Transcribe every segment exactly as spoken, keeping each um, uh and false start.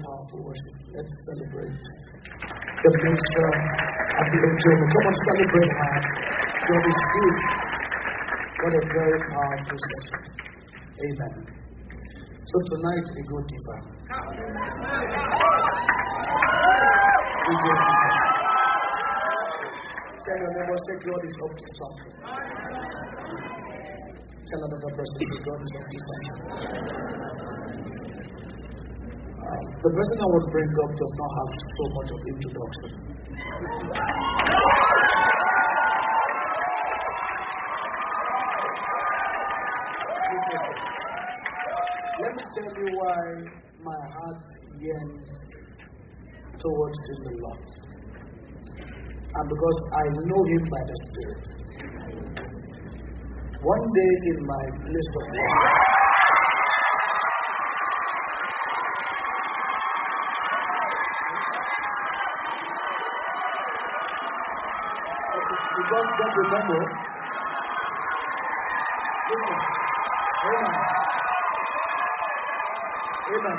powerful worship. Let's celebrate the minister of the Ojomo. Come on, celebrate her. God is good. What a very powerful session. Amen. So tonight we go deeper. We go deeper. Tell your neighbor, say God is up to something. Tell another person, say God is up to something. Uh, the person I would bring up does not have so much of introduction. Listen, let me tell you why my heart yearns towards him a lot. And because I know him by the Spirit. One day in my place of work, you just don't remember. Listen. Amen. Amen.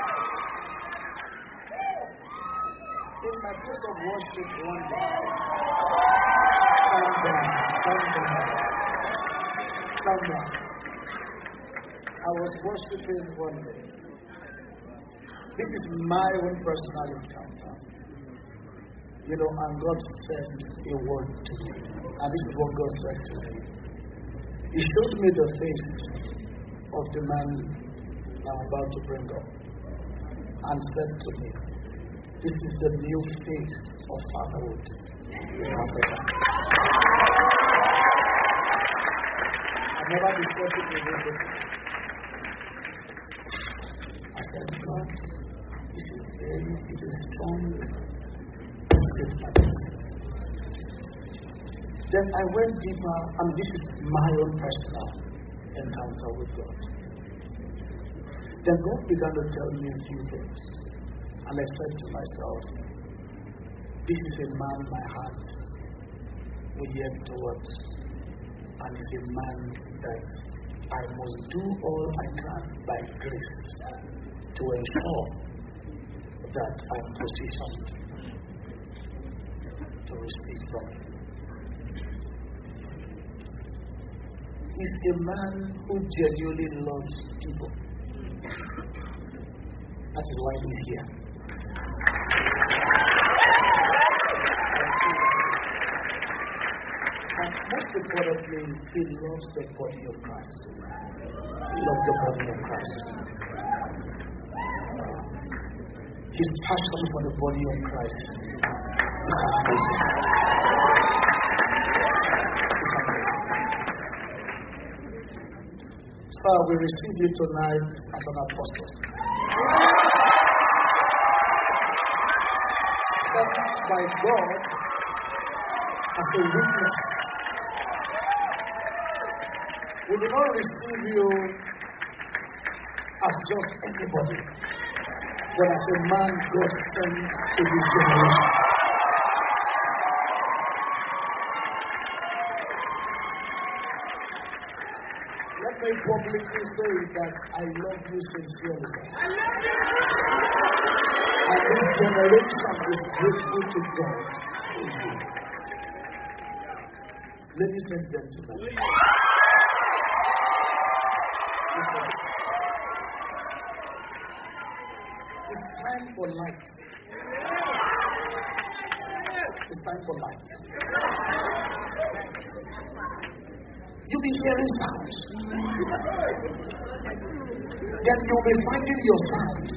In my place of worship one day, calm down, calm down, calm down. I was worshiping one day. This is my own personal encounter. You know, and God sent a word to me. And this is what God said to me. He showed me the face of the man I'm about to bring up. And said to me, this is the new face of fatherhood in Africa. I've never discussed it with him before. I said, God, this is very, it is strong. Then I went deeper, and this is my own personal encounter with God. Then God began to tell me a few things. And I said to myself, this is a man my heart will yearn towards. And it's a man that I must do all I can by grace to ensure that I'm positioned to receive from him. He's a man who genuinely loves people. That is why he's here. And most importantly, he loves the body of Christ. He loves the body of Christ. Uh, his passion for the body of Christ is amazing. It's amazing. Sir, we receive you tonight as an apostle. Sent by God as a witness. We do not receive you as just anybody, but as a man God sent to this generation. Let me publicly say that I love you sincerely, sir. And this generation is grateful to God for you. Ladies and gentlemen, listen. It's time for light. It's time for light. You'll be hearing sounds. Then you'll be finding your sound.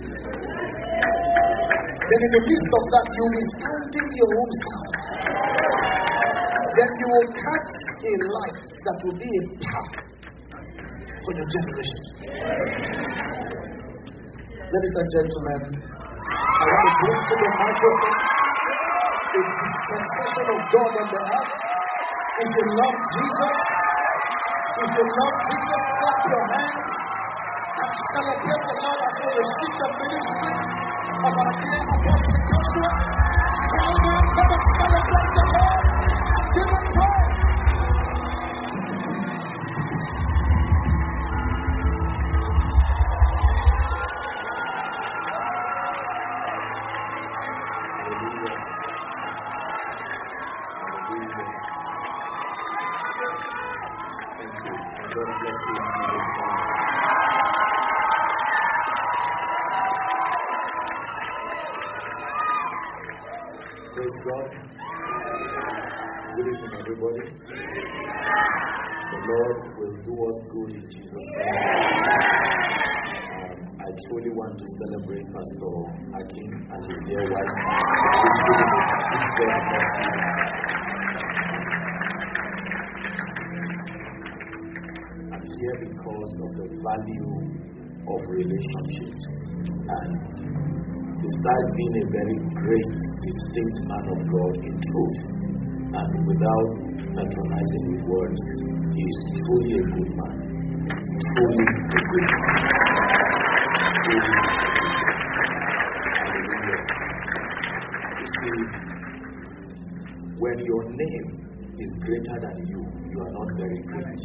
Then in the midst of that, you'll be sounding your own sound. Then you will catch a light that will be a path for your generation. Ladies and gentlemen, I want to bring to the microphone the dispensation of God on the earth. If you love Jesus, if you love Jesus, clap your hands and celebrate the Lord as we receive the ministry of our dear Apostle Joshua. Tell them, come and celebrate the Lord and give him praise. Thank you. And God bless you in this morning. Praise God. Good evening, everybody. The Lord will do us good in Jesus' name. Um, I truly want to celebrate Pastor Akin and his dear wife. Please give him a big God bless you. I'm here because of the value of relationships, and besides being a very great, distinct man of God in truth, and without patronizing with words, he is truly a good man. Truly a good man. Truly a good man. Hallelujah. You see, when your name is greater than you, you are not very great.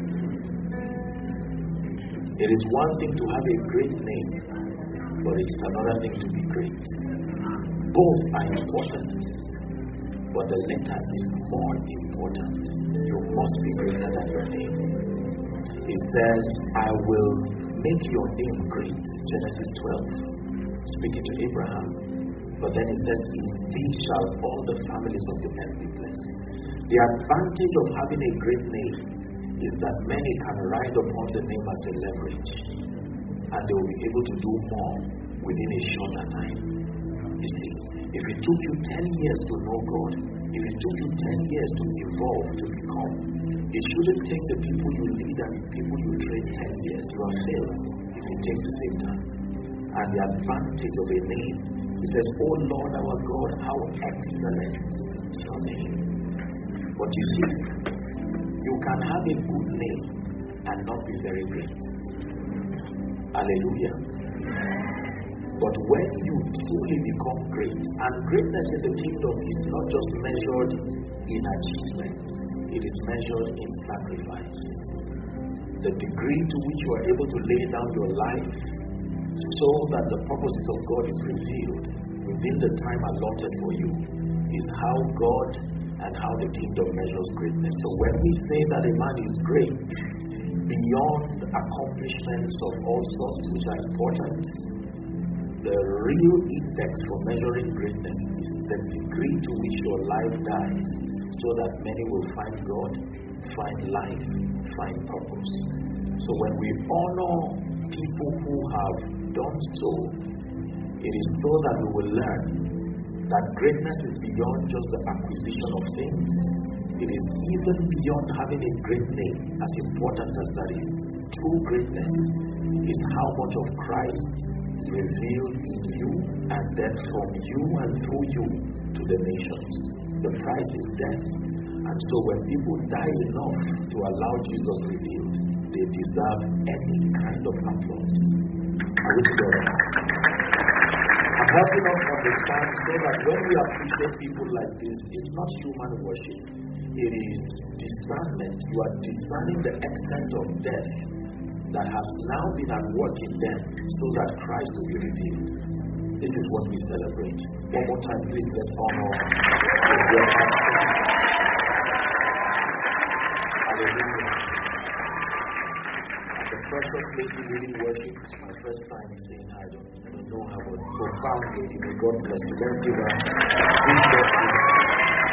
It is one thing to have a great name, but it's another thing to be great. Both are important, but the letter is more important. You must be greater than your name. It says, I will make your name great. Genesis twelve, speaking to Abraham. But then it says, in thee shall all the families of the earth be blessed. The advantage of having a great name is that many can ride upon the name as a leverage, and they will be able to do more within a shorter time. You see, if it took you ten years to know God, if it took you ten years to evolve, to become, it shouldn't take the people you lead and the people you train ten years. You are failed if it takes the same time. And the advantage of a name, it says, oh Lord our God, how excellent is your name. But you see, you can have a good name and not be very great. Hallelujah. But when you truly become great, and greatness in the kingdom is not just measured in achievement, it is measured in sacrifice. The degree to which you are able to lay down your life so that the purposes of God is revealed within the time allotted for you is how God and how the kingdom measures greatness. So when we say that a man is great beyond accomplishments of all sorts which are important, the real index for measuring greatness is the degree to which your life dies so that many will find God, find life, find purpose. So when we honor people who have done so, it is so that we will learn that greatness is beyond just the acquisition of things. It is even beyond having a great name, as important as that is. True greatness is how much of Christ is revealed in you, and then from you and through you to the nations. The price is death. And so when people die enough to allow Jesus revealed, they deserve any kind of applause. Are we together? I'm helping us understand so that when we appreciate people like this, it's not human worship. It is discernment. You are discerning the extent of death that has now been at work in them so that Christ will be revealed. This is what we celebrate. One more time, please, let's honor the dear pastor. Hallelujah. And the precious lady leading worship is my first time saying I don't, I don't know how, but profound lady. May God bless you. Let's give her big God bless you.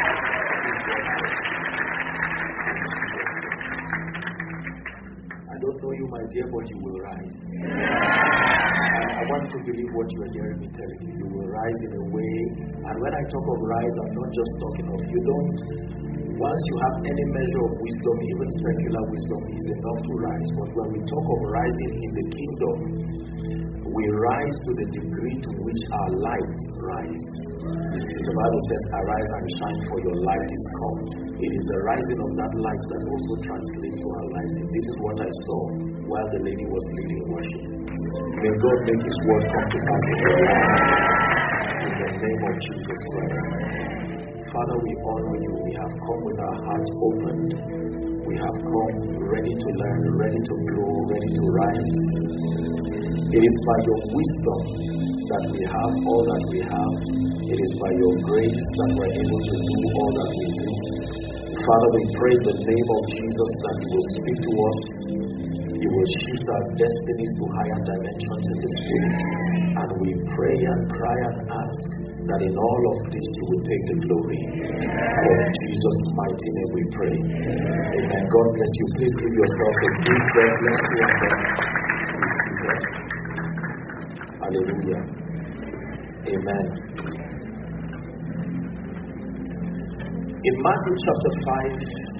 I don't know you, my dear, but you will rise. And I want to believe what you are hearing me telling you. You will rise in a way. And when I talk of rise, I'm not just talking of you don't. Once you have any measure of wisdom, even secular wisdom is enough to rise. But when we talk of rising in the kingdom, we rise to the degree to which our light rise. You see, the Bible says, arise and shine, for your light is come. It is the rising of that light that also translates to our lives. And this is what I saw while the lady was leading worship. May God make His word come to pass in your life. In the name of Jesus Christ. Father, we honor you. We have come with our hearts opened. We have come ready to learn, ready to grow, ready to rise. It is by your wisdom that we have all that we have. It is by your grace that we're able to do all that we do. Father, we pray in the name of Jesus that you will speak to us. You will shift our destinies to higher dimensions in the Spirit. And we pray and cry and ask that in all of this you will take the glory. For in Jesus' mighty name we pray. Amen. God bless you. Please give yourself a big God bless you and then be seated. Hallelujah. Amen. In Matthew chapter five,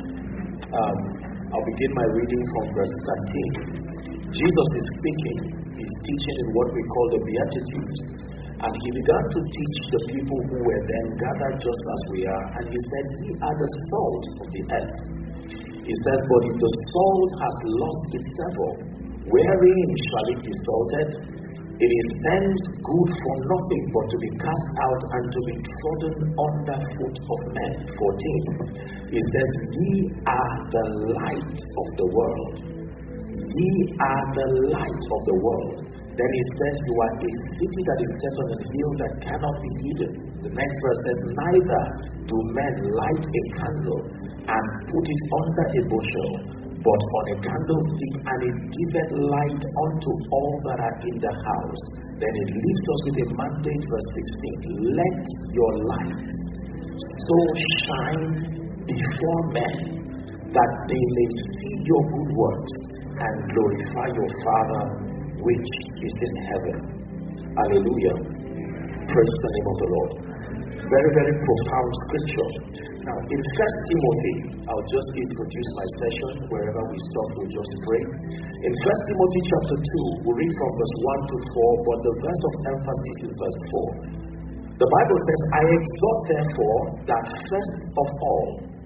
um, I'll begin my reading from verse thirteen. Jesus is speaking. He's teaching in what we call the Beatitudes. And he began to teach the people who were then gathered just as we are. And he said, "Ye are the salt of the earth." He says, "But if the salt has lost its savour, wherein shall it be salted? It is thence good for nothing but to be cast out and to be trodden under foot of men." fourteen. He says, "Ye are the light of the world. Ye are the light of the world." Then he says, "You are a city that is set on a hill that cannot be hidden." The next verse says, "Neither do men light a candle and put it under a bushel, but on a candlestick, and it giveth light unto all that are in the house." Then it leaves us with a mandate, verse sixteen. "Let your light so shine before men, that they may see your good works and glorify your Father which is in heaven." Hallelujah. Praise the name of the Lord. Very, very profound scripture. Now, in First Timothy, I'll just introduce my session. Wherever we stop, we'll just pray. In First Timothy chapter two, we read from verse one to four, but the verse of emphasis is verse four. The Bible says, "I exhort therefore that first of all,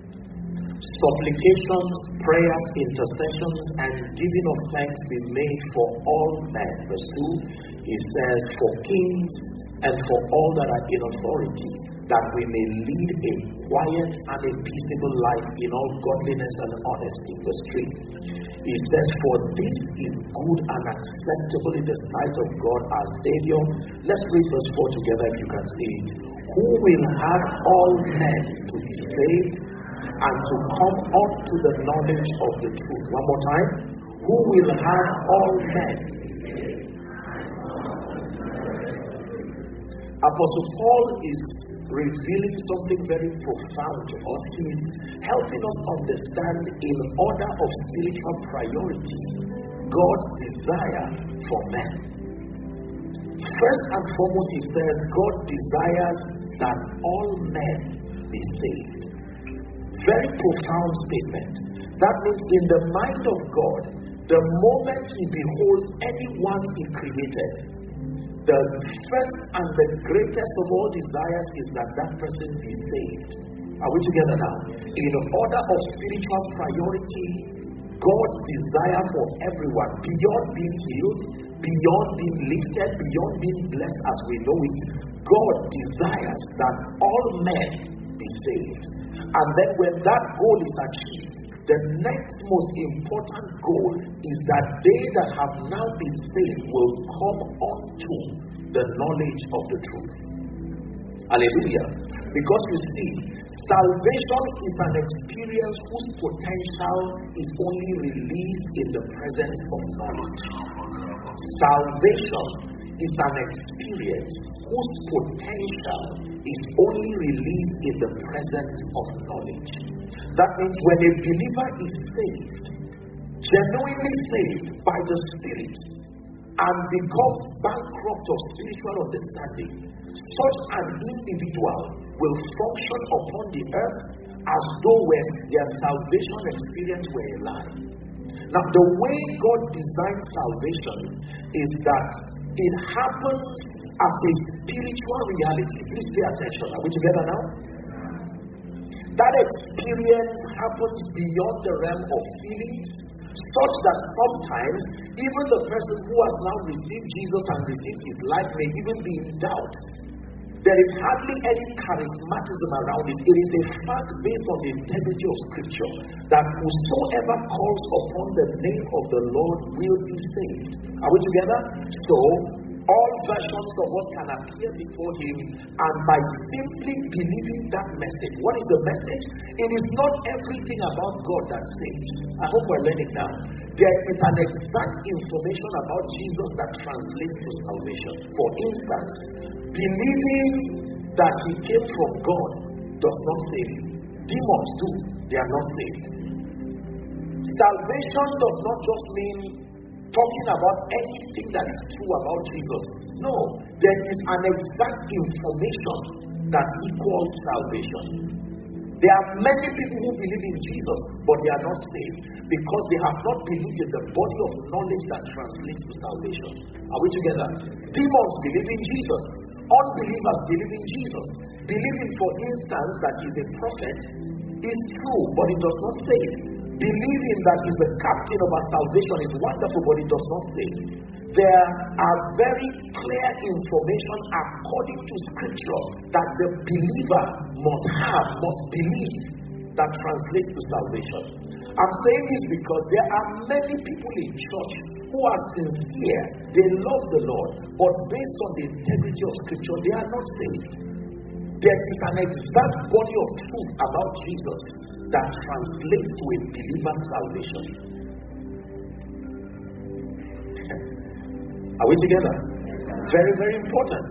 supplications, prayers, intercessions, and giving of thanks be made for all men." Verse two, he says, "For kings and for all that are in authority, that we may lead a quiet and a peaceable life in all godliness and honesty." Verse three, he says, "For this is good and acceptable in the sight of God our Savior." Let's read verse four together if you can see it. "Who will have all men to be saved and to come up to the knowledge of the truth." One more time. "Who will have all men." Apostle Paul is revealing something very profound to us. He is helping us understand, in order of spiritual priority, God's desire for men. First and foremost, he says God desires that all men be saved. Very profound statement. That means in the mind of God, the moment he beholds anyone he created, the first and the greatest of all desires is that that person be saved. Are we together now? In order of spiritual priority, God's desire for everyone, beyond being healed, beyond being lifted, beyond being blessed as we know it, God desires that all men be saved. And then when that goal is achieved, the next most important goal is that they that have now been saved will come unto the knowledge of the truth. Hallelujah. Because you see, salvation is an experience whose potential is only released in the presence of knowledge. Salvation is an experience whose potential is only released in the presence of knowledge. That means when a believer is saved, genuinely saved by the Spirit, and becomes bankrupt of spiritual understanding, such an individual will function upon the earth as though their salvation experience were a lie. Now, the way God designed salvation is that it happens as a spiritual reality. Please pay attention. Are we together now? That experience happens beyond the realm of feelings, such that sometimes even the person who has now received Jesus and received his life may even be in doubt. There is hardly any charismatism around it. It is a fact based on the integrity of Scripture that whosoever calls upon the name of the Lord will be saved. Are we together? So, All versions of us can appear before Him, and by simply believing that message. What is the message? It is not everything about God that saves. I hope we're learning now. There is an exact information about Jesus that translates to salvation. For instance, believing that He came from God does not save you. Demons do. They are not saved. Salvation does not just mean talking about anything that is true about Jesus. No, there is an exact information that equals salvation. There are many people who believe in Jesus, but they are not saved because they have not believed in the body of knowledge that translates to salvation. Are we together? Demons believe in Jesus. Unbelievers believe in Jesus. Believing, for instance, that He is a prophet is true, but it does not save. Believing that He's the captain of our salvation is wonderful, but it does not save. There are very clear information according to Scripture that the believer must have, must believe, that translates to salvation. I'm saying this because there are many people in church who are sincere, they love the Lord, but based on the integrity of Scripture, they are not saved. There is an exact body of truth about Jesus that translates to a believer's salvation. Are we together? Very, very important.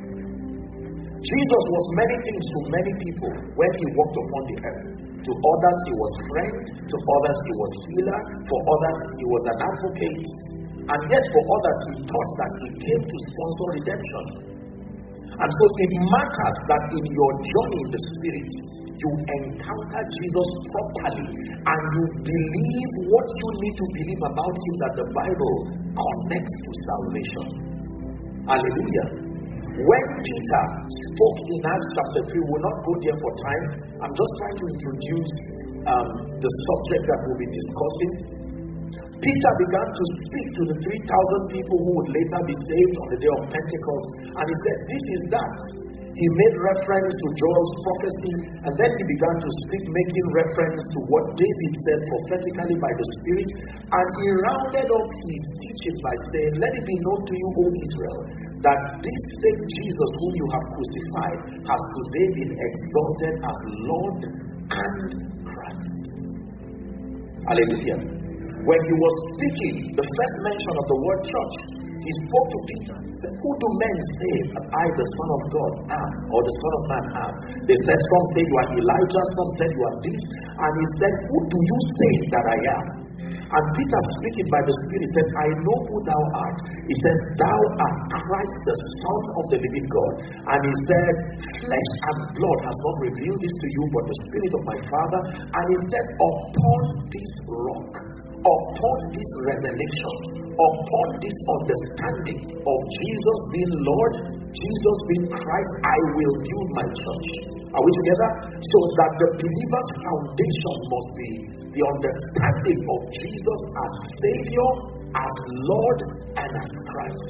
Jesus was many things to many people when He walked upon the earth. To others, He was friend. To others, He was healer. For others, He was an advocate. And yet for others, He taught that He came to sponsor redemption. And so it matters that in your journey in the Spirit, you encounter Jesus properly and you believe what you need to believe about Him that the Bible connects to salvation. Hallelujah. When Peter spoke in Acts chapter three, we will not go there for time. I'm just trying to introduce um, the subject that we'll be discussing. Peter began to speak to the three thousand people who would later be saved on the day of Pentecost. And he said, this is that. He made reference to Joel's prophecy, and then he began to speak, making reference to what David said prophetically by the Spirit. And he rounded up his teaching by saying, let it be known to you, O Israel, that this same Jesus whom you have crucified has today been exalted as Lord and Christ. Hallelujah. When he was speaking, the first mention of the word church, he spoke to Peter. He said, who do men say that I, the Son of God, am, or the Son of Man am? They said, some say you are Elijah, some said you are this. And he said, who do you say that I am? And Peter, speaking by the Spirit, said, I know who thou art. He says, thou art Christ, the Son of the living God. And he said, flesh and blood has not revealed this to you, but the Spirit of my Father. And he said, upon this rock, upon this revelation, upon this understanding of Jesus being Lord, Jesus being Christ, I will build my church. Are we together? So that the believer's foundation must be the understanding of Jesus as Savior, as Lord, and as Christ.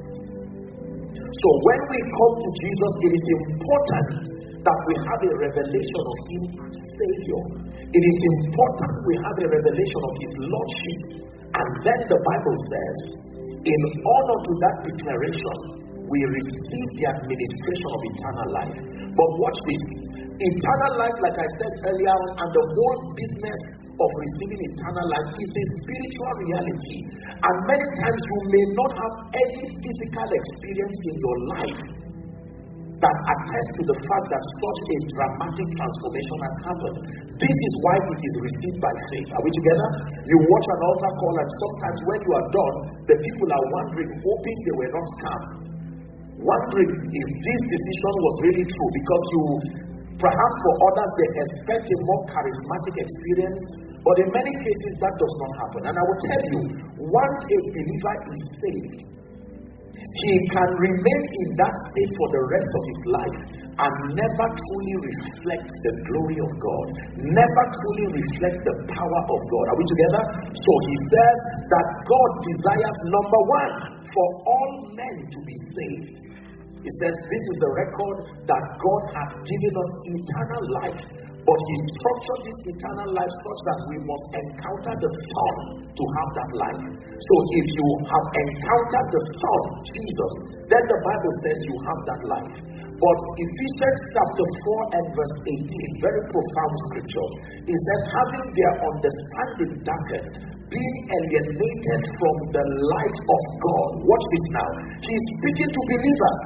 So when we come to Jesus, it is important that we have a revelation of Him as Savior. It is important we have a revelation of His Lordship. And then the Bible says, in honor to that declaration, we receive the administration of eternal life. But watch this. Eternal life, like I said earlier, and the whole business of receiving eternal life is a spiritual reality. And many times you may not have any physical experience in your life that attests to the fact that such a dramatic transformation has happened. This is why it is received by faith. Are we together? You watch an altar call, and sometimes when you are done, the people are wondering, hoping they were not scammed, wondering if this decision was really true, because you, perhaps for others, they expect a more charismatic experience, but in many cases that does not happen. And I will tell you, once a believer is saved, he can remain in that state for the rest of his life and never truly reflect the glory of God, never truly reflect the power of God. Are we together? So he says that God desires, number one, for all men to be saved. It says, this is the record that God hath given us eternal life, but He structured this eternal life such that we must encounter the Son to have that life. So if you have encountered the Son, Jesus, then the Bible says you have that life. But Ephesians chapter four and verse eighteen, very profound scripture, it says, having their understanding darkened, being alienated from the life of God. Watch this now. He is speaking to believers.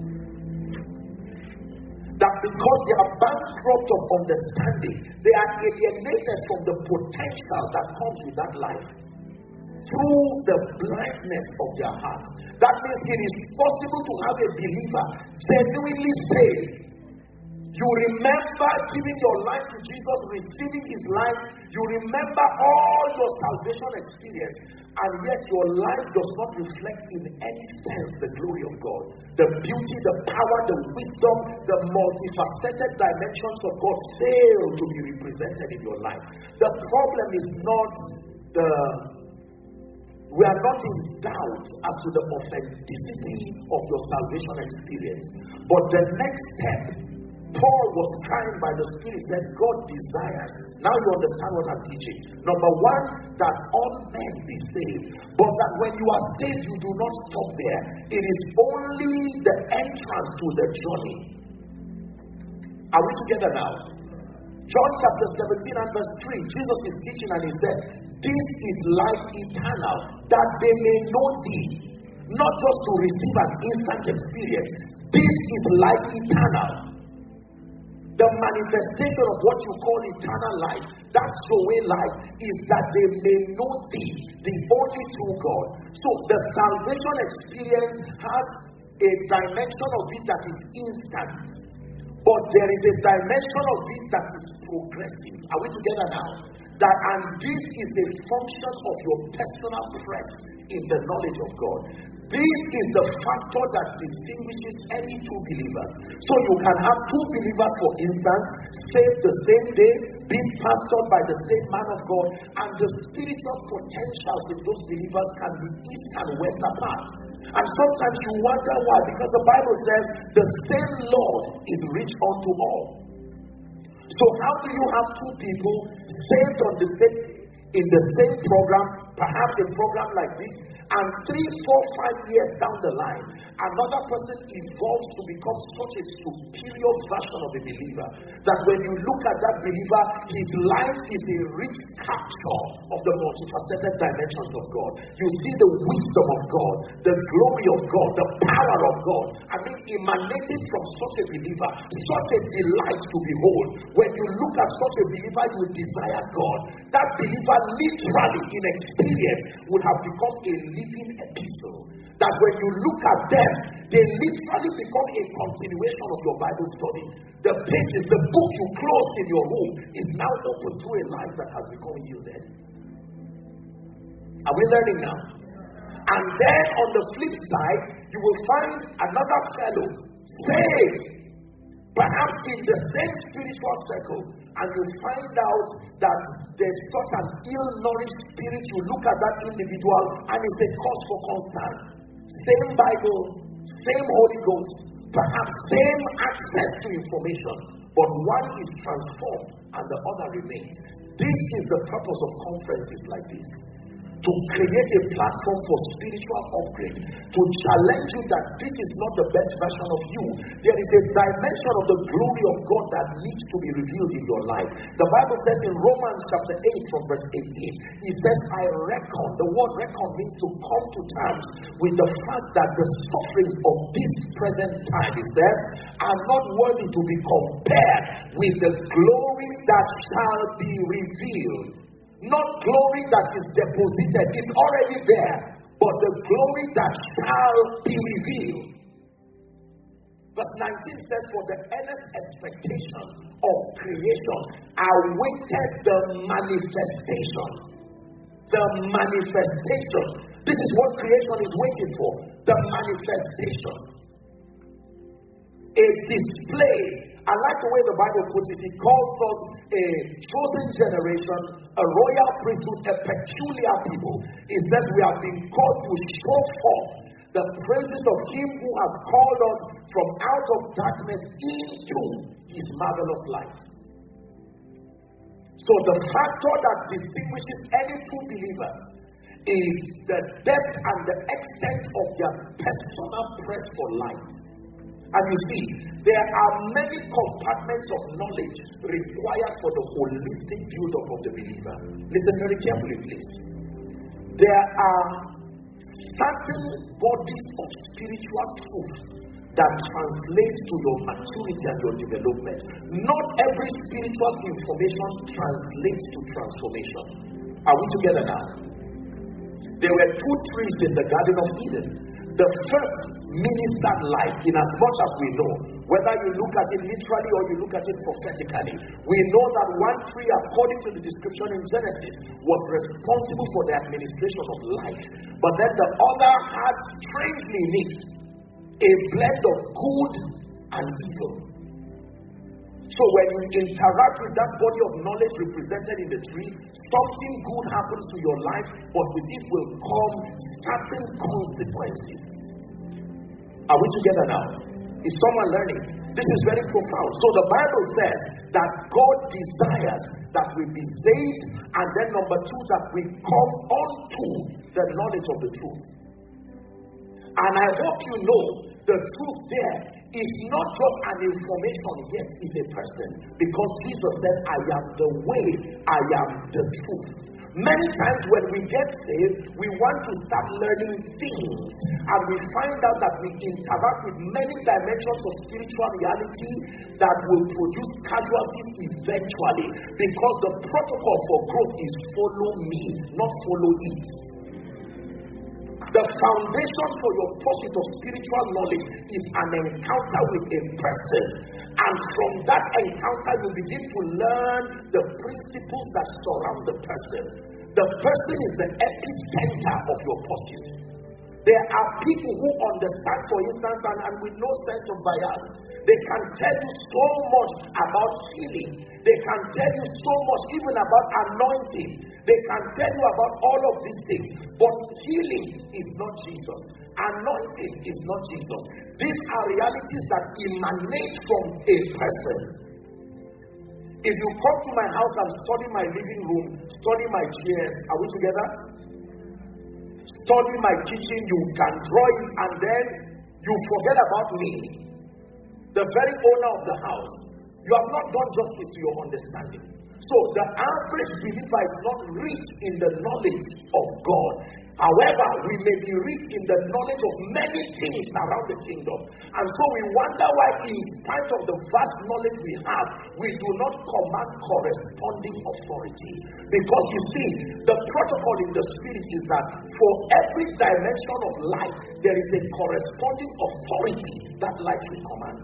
That because they are bankrupt of understanding, they are alienated from the potential that comes with that life through the blindness of their heart. That means it is possible to have a believer genuinely saved. You remember giving your life to Jesus, receiving His life. You remember all your salvation experience, and yet your life does not reflect in any sense the glory of God, the beauty, the power, the wisdom, the multifaceted dimensions of God fail to be represented in your life. The problem is not the we are not in doubt as to the authenticity of your salvation experience, but the next step. Paul was crying by the Spirit, said God desires. Now you understand what I'm teaching. Number one, that all men be saved. But that when you are saved, you do not stop there. It is only the entrance to the journey. Are we together now? John chapter seventeen and verse three, Jesus is teaching and He said, this is life eternal, that they may know Thee. Not just to receive an instant experience. This is life eternal. The manifestation of what you call eternal life, that Zoe life, is that they may know Thee, the only true God. So the salvation experience has a dimension of it that is instant, but there is a dimension of it that is progressive. Are we together now? That and this is a function of your personal press in the knowledge of God. This is the factor that distinguishes any two believers. So you can have two believers, for instance, saved the same day, being pastored by the same man of God, and the spiritual potentials in those believers can be east and west apart. And sometimes you wonder why, because the Bible says the same Lord is rich unto all. So how do you have two people saved on the same in the same program, perhaps a program like this, and three, four, five years down the line, another person evolves to become such a superior version of a believer that when you look at that believer, his life is a rich capture of the multifaceted dimensions of God. You see the wisdom of God, the glory of God, the power of God. I mean, emanating from such a believer, such a delight to behold. When you look at such a believer, you desire God. That believer literally in experience would have become a living epistle. That when you look at them, they literally become a continuation of your Bible study. The pages, the book you closed in your room is now open to a life that has become yielded. Are we learning now? And then on the flip side, you will find another fellow saved, perhaps in the same spiritual circle, and you find out that there's such an ill-nourished spirit. You look at that individual and it's a cause for concern. Same Bible, same Holy Ghost, perhaps same access to information, but one is transformed and the other remains. This is the purpose of conferences like this. To create a platform for spiritual upgrade, to challenge you that this is not the best version of you. There is a dimension of the glory of God that needs to be revealed in your life. The Bible says in Romans chapter eight from verse eighteen, it says, I reckon, the word reckon means to come to terms with the fact that the sufferings of this present time, it says, are not worthy to be compared with the glory that shall be revealed. Not glory that is deposited, it's already there, but the glory that shall be revealed. Verse nineteen says, for the earnest expectation of creation awaited the manifestation. The manifestation. This is what creation is waiting for. The manifestation. A display. I like the way the Bible puts it. It calls us a chosen generation, a royal priesthood, a peculiar people. It says we have been called to show forth the praises of him who has called us from out of darkness into his marvelous light. So the factor that distinguishes any true believers is the depth and the extent of their personal press for light. And you see, there are many compartments of knowledge required for the holistic build-up of the believer. Listen very carefully, please. There are certain bodies of spiritual truth that translates to your maturity and your development. Not every spiritual information translates to transformation. Are we together now? There were two trees in the Garden of Eden. The first ministered life, in as much as we know, whether you look at it literally or you look at it prophetically, we know that one tree, according to the description in Genesis, was responsible for the administration of life. But then the other had, strangely in it, a blend of good and evil. So when you interact with that body of knowledge represented in the tree, something good happens to your life, but with it will come certain consequences. Are we together now? Is someone learning? This is very profound. So the Bible says that God desires that we be saved, and then number two, that we come unto the knowledge of the truth. And I hope you know the truth there is not just an information, yet is a person. Because Jesus said, I am the way, I am the truth. Many times when we get saved, we want to start learning things, and we find out that we interact with many dimensions of spiritual reality that will produce casualties eventually. Because the protocol for growth is follow me, not follow it. The foundation for your pursuit of spiritual knowledge is an encounter with a person. And from that encounter, you begin to learn the principles that surround the person. The person is the epicenter of your pursuit. There are people who understand, for instance, and, and with no sense of bias, they can tell you so much about healing. They can tell you so much even about anointing. They can tell you about all of these things. But healing is not Jesus. Anointing is not Jesus. These are realities that emanate from a person. If you come to my house and study my living room, study my chairs, are we together? Study my kitchen, you can draw it, and then you forget about me, the very owner of the house. You have not done justice to your understanding. So the average believer is not rich in the knowledge of God. However, we may be rich in the knowledge of many things around the kingdom. And so we wonder why, in spite of the vast knowledge we have, we do not command corresponding authority. Because you see, the protocol in the spirit is that for every dimension of light, there is a corresponding authority that light will command.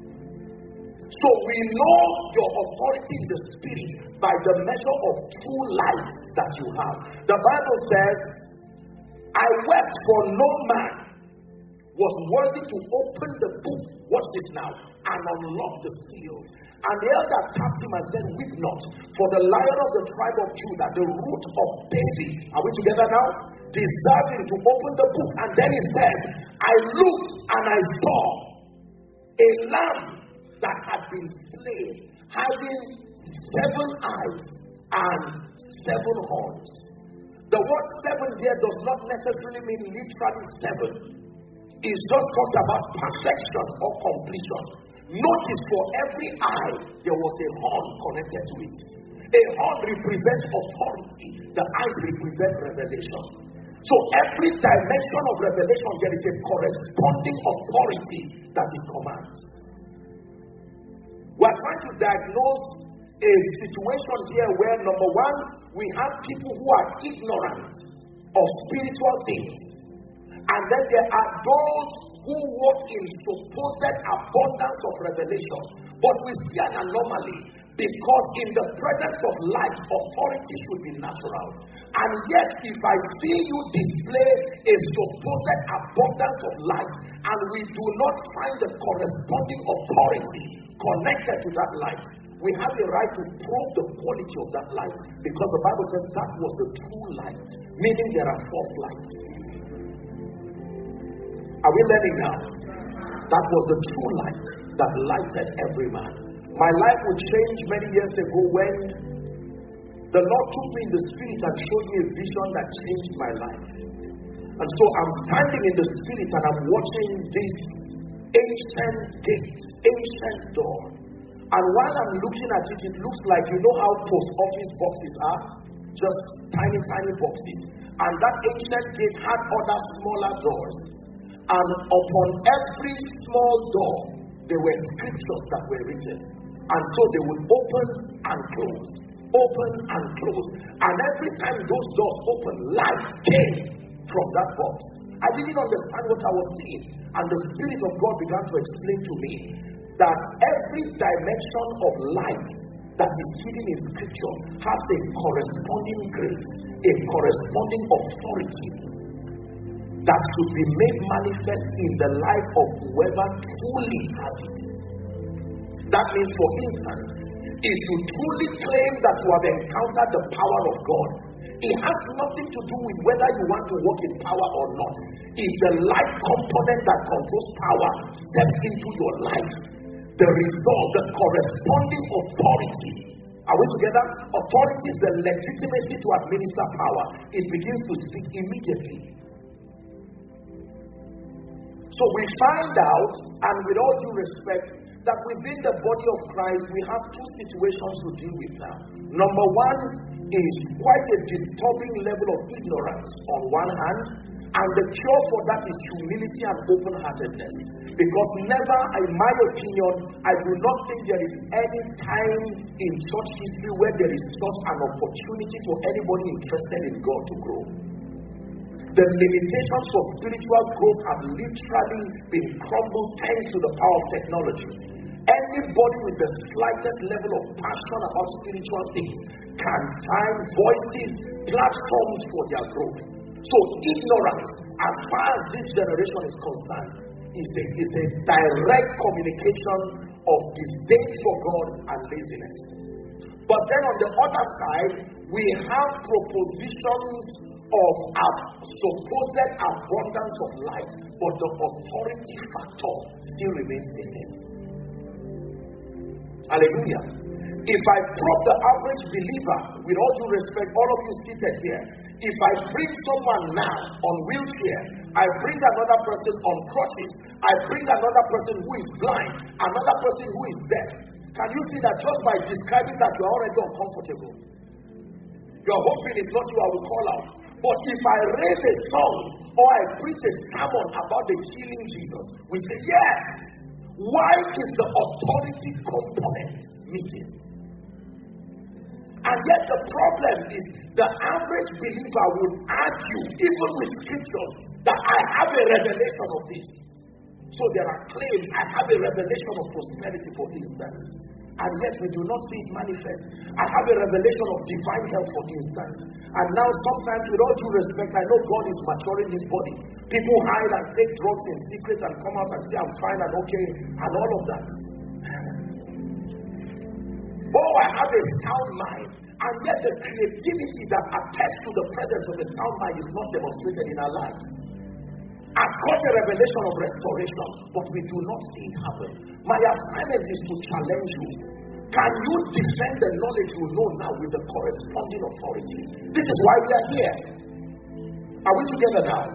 So we know your authority in the spirit by the measure of true light that you have. The Bible says, I wept for no man was worthy to open the book, watch this now, and unlock the seals. And the elder tapped him and said, weep not, for the Lion of the tribe of Judah, the root of David, are we together now? Deserving to open the book. And then he says, I looked and I saw a lamb that had been slain, having seven eyes and seven horns. The word seven there does not necessarily mean literally seven. It just talks about perfection or completion. Notice for every eye, there was a horn connected to it. A horn represents authority. The eyes represent revelation. So every dimension of revelation, there is a corresponding authority that it commands. We are trying to diagnose a situation here where, number one, we have people who are ignorant of spiritual things. And then there are those who walk in supposed abundance of revelation. But we see an anomaly, because in the presence of light, authority should be natural. And yet, if I see you display a supposed abundance of light, and we do not find the corresponding authority connected to that light, we have the right to probe the quality of that light, because the Bible says that was the true light, meaning there are false lights. Are we learning now? That was the true light that lighted every man. My life would change many years ago when the Lord took me in the spirit and showed me a vision that changed my life. And so I'm standing in the spirit and I'm watching this ancient gate, ancient door. And while I'm looking at it, it looks like, you know how post office boxes are? Just tiny, tiny boxes. And that ancient gate had other smaller doors. And upon every small door, there were scriptures that were written. And so they would open and close, open and close. And every time those doors opened, light came from that box. I didn't understand what I was seeing. And the Spirit of God began to explain to me that every dimension of light that is hidden in Scripture has a corresponding grace, a corresponding authority that should be made manifest in the life of whoever truly has it. That means, for instance, if you truly claim that you have encountered the power of God, it has nothing to do with whether you want to walk in power or not. If the light component that controls power steps into your life, the result, the corresponding authority. Are we together? Authority is the legitimacy to administer power. It begins to speak immediately. So we find out, and with all due respect, that within the body of Christ, we have two situations to deal with now. Number one is quite a disturbing level of ignorance on one hand, and the cure for that is humility and open-heartedness. Because never, in my opinion, I do not think there is any time in church history where there is such an opportunity for anybody interested in God to grow. The limitations for spiritual growth have literally been crumbled thanks to the power of technology. Anybody with the slightest level of passion about spiritual things can find voices, platforms for their growth. So ignorance, as far as this generation is concerned, is a, is a direct communication of disdain for God and laziness. But then on the other side, we have propositions of a supposed abundance of light, but the authority factor still remains the same. Hallelujah. If I probe the average believer, with all due respect, all of you seated here, if I bring someone now on wheelchair, I bring another person on crutches, I bring another person who is blind, another person who is deaf, can you see that just by describing that you are already uncomfortable? You're hoping it's not you I will call out. But if I raise a song or I preach a sermon about the healing Jesus, we say, yes. Why is the authority component missing? And yet the problem is the average believer would argue, even with scriptures, that I have a revelation of this. So there are claims, I have a revelation of prosperity, for instance. And yet we do not see it manifest. I have a revelation of divine health, for instance. And now sometimes, with all due respect, I know God is maturing this body. People hide and take drugs in secret and come out and say, I'm fine and okay, and all of that. Oh, I have a sound mind. And yet the creativity that attests to the presence of a sound mind is not demonstrated in our lives. I've got a revelation of restoration, but we do not see it happen. My assignment is to challenge you. Can you defend the knowledge you know now with the corresponding authority? This is why we are here. Are we together now?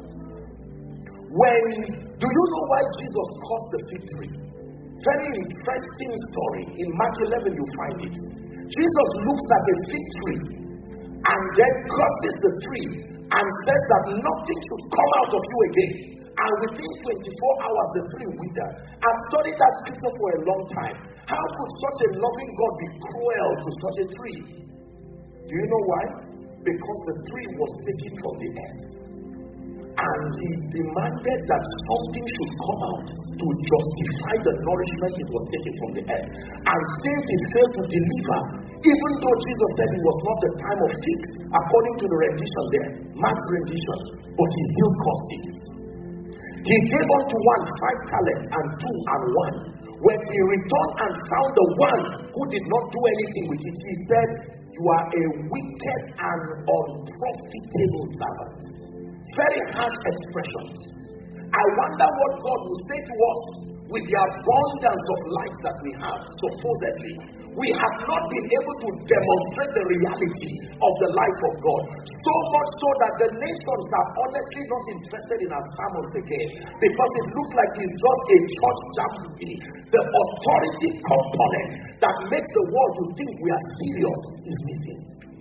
When, do you know why Jesus caused the fig tree? Very interesting story. In Mark eleven you find it. Jesus looks at a fig tree and then crosses the tree and says that nothing should come out of you again. And within twenty-four hours, the tree withered. I've studied that scripture for a long time. How could such a loving God be cruel to such a tree? Do you know why? Because the tree was taken from the earth. And he demanded that something should come out to justify the nourishment it was taken from the earth. And since it failed to deliver, even though Jesus said it was not the time of figs, according to the rendition there, Mark's rendition, but he still caused it. He gave unto one five talents and two and one. When he returned and found the one who did not do anything with it, he said, you are a wicked and unprofitable servant. Very harsh expressions. I wonder what God will say to us with the abundance of life that we have, supposedly. We have not been able to demonstrate the reality of the life of God. So much so that the nations are honestly not interested in our sermons again. Because it looks like it's just a church jamboree. The authority component that makes the world to think we are serious is missing.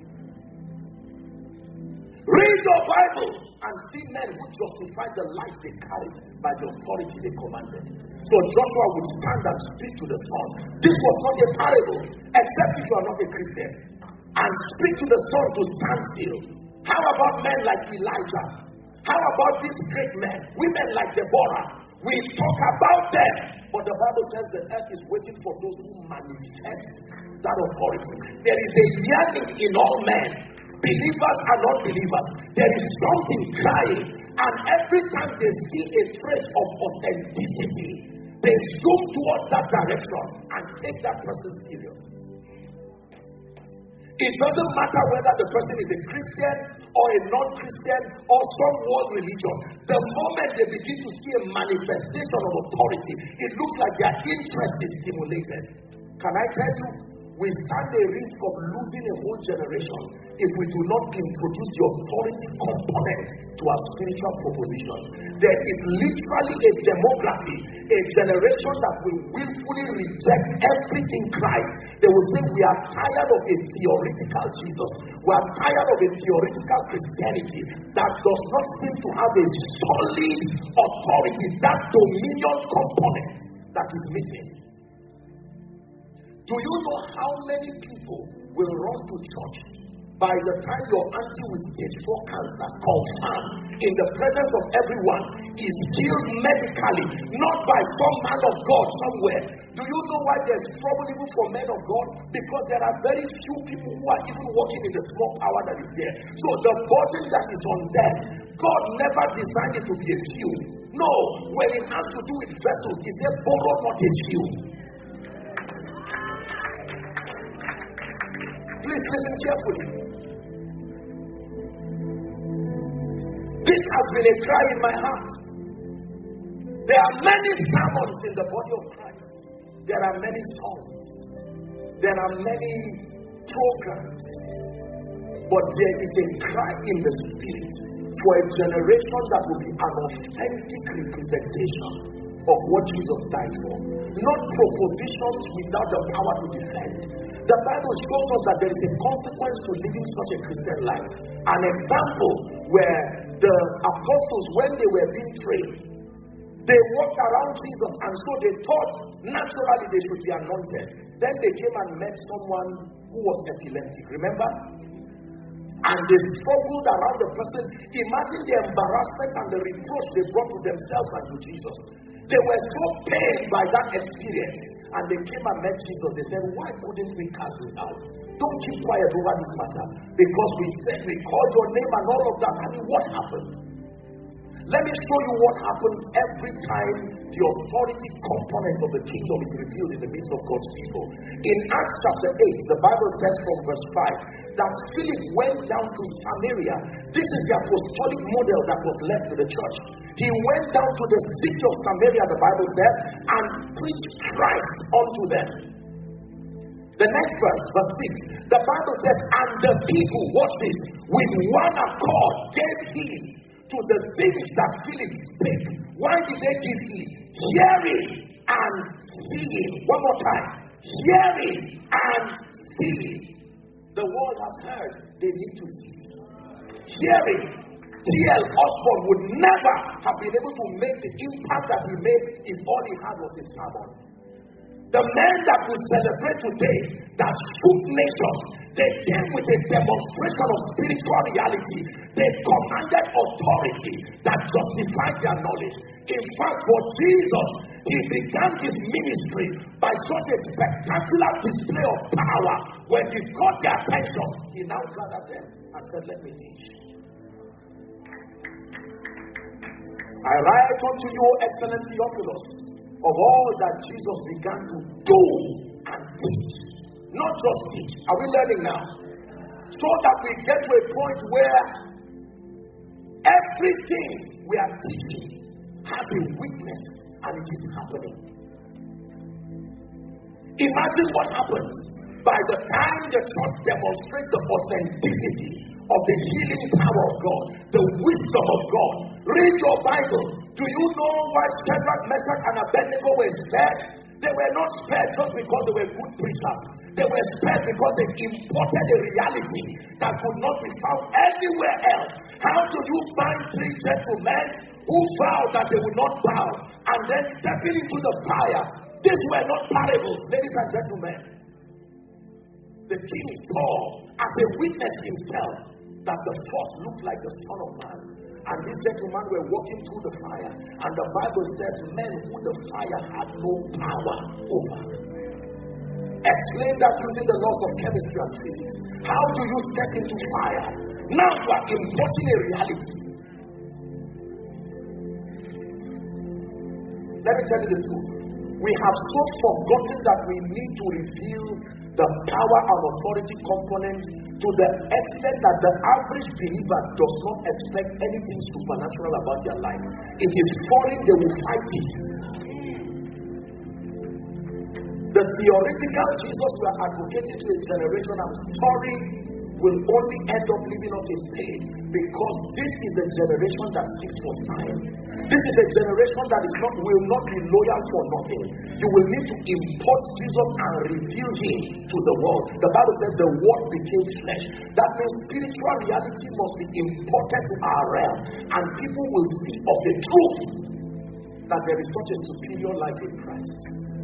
Read your Bible and see men who justify the life they carried by the authority they commanded. So Joshua would stand and speak to the sun. This was not a parable, except if you are not a Christian. And speak to the sun to stand still. How about men like Elijah? How about these great men? Women like Deborah. We talk about them. But the Bible says the earth is waiting for those who manifest that authority. There is a yearning in all men, believers and unbelievers. There is something crying. And every time they see a trace of authenticity, they zoom towards that direction and take that person serious. It doesn't matter whether the person is a Christian or a non-Christian or some world religion. The moment they begin to see a manifestation of authority, it looks like their interest is stimulated. Can I tell you? We stand a risk of losing a whole generation if we do not introduce the authority component to our spiritual propositions. There is literally a demography, a generation that will willfully reject everything Christ. They will say, we are tired of a theoretical Jesus. We are tired of a theoretical Christianity that does not seem to have a solid authority, that dominion component that is missing. Do you know how many people will run to church by the time your auntie with stage four cancer, confirmed in the presence of everyone, is healed medically, not by some man of God somewhere? Do you know why there's trouble even for men of God? Because there are very few people who are even working in the small power that is there. So the burden that is on them, God never designed it to be a few. No, when it has to do with vessels, he said, borrow not a few. Please listen carefully. This has been a cry in my heart. There are many sermons in the body of Christ. There are many songs. There are many programs. But there is a cry in the spirit for a generation that will be an authentic representation of what Jesus died for. Not propositions without the power to defend. The Bible shows us that there is a consequence to living such a Christian life. An example where the apostles, when they were being trained, they walked around Jesus, and so they thought naturally they should be anointed. Then they came and met someone who was epileptic. Remember? And they struggled around the person. Imagine the embarrassment and the reproach they brought to themselves and to Jesus. They were so pained by that experience. And they came and met Jesus. They said, why couldn't we cast it out? Don't keep quiet over this matter. Because we said, we called your name and all of that. I mean, what happened? Let me show you what happens every time the authority component of the kingdom is revealed in the midst of God's people. In Acts chapter eight, the Bible says from verse five that Philip went down to Samaria. This is the apostolic model that was left to the church. He went down to the city of Samaria, the Bible says, and preached Christ unto them. The next verse, verse six, the Bible says, and the people, watch this, with one accord gave heed to the things that Philip spake. Why did they give heed? Hearing and seeing. One more time. Hearing and seeing. The world has heard. They need to see. Hearing. T L Osborne would never have been able to make the impact that he made if all he had was his sermon. The men that we celebrate today that shook nations, they came with a demonstration of spiritual reality. They commanded authority that justified their knowledge. In fact, for Jesus, he began his ministry by such a spectacular display of power. When he got their attention, he now gathered them and said, let me teach. I write unto you, excellent Theophilus, of all that Jesus began to do and teach. Not just teach. Are we learning now? So that we get to a point where everything we are teaching has a weakness and it is happening. Imagine what happens by the time the church demonstrates the authenticity of the healing power of God, the wisdom of God. Read your Bible. Do you know why Shadrach, Meshach, and Abednego were spared? They were not spared just because they were good preachers. They were spared because they imported a reality that could not be found anywhere else. How do you find three gentlemen who vowed that they would not bow and then stepping into the fire? These were not parables, ladies and gentlemen. The king saw as a witness himself that the fourth looked like the Son of Man. And these gentlemen were walking through the fire. And the Bible says men who the fire had no power over. Explain that using the laws of chemistry and physics. How do you step into fire? Now you are importing a reality. Let me tell you the truth. We have so forgotten that we need to reveal the power and authority component to the extent that the average believer does not expect anything supernatural about their life. It is foreign, they will fight it. The theoretical Jesus we are advocating to a generation, I'm sorry, will only end up leaving us in pain, because this is the generation that seeks for signs. This is a generation that is not will not be loyal for nothing. You will need to import Jesus and reveal him to the world. The Bible says the word became flesh. That means spiritual reality must be imported to our realm, and people will see of the truth that there is such a superior life in Christ.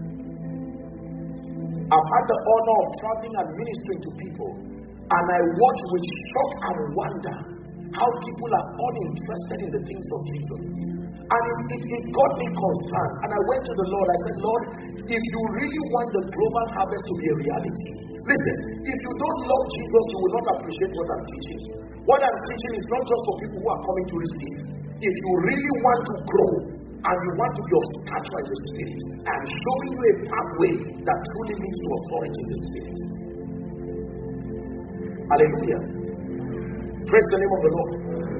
I've had the honor of traveling and ministering to people, and I watch with shock and wonder how people are uninterested in the things of Jesus. And it, it, it got me concerned. And I went to the Lord. I said, Lord, if you really want the global harvest to be a reality, listen, if you don't love Jesus, you will not appreciate what I'm teaching. What I'm teaching is not just for people who are coming to receive. If you really want to grow and you want to be of stature in the Spirit, I'm showing you a pathway that truly leads to authority in the Spirit. Hallelujah. Praise the name of the Lord.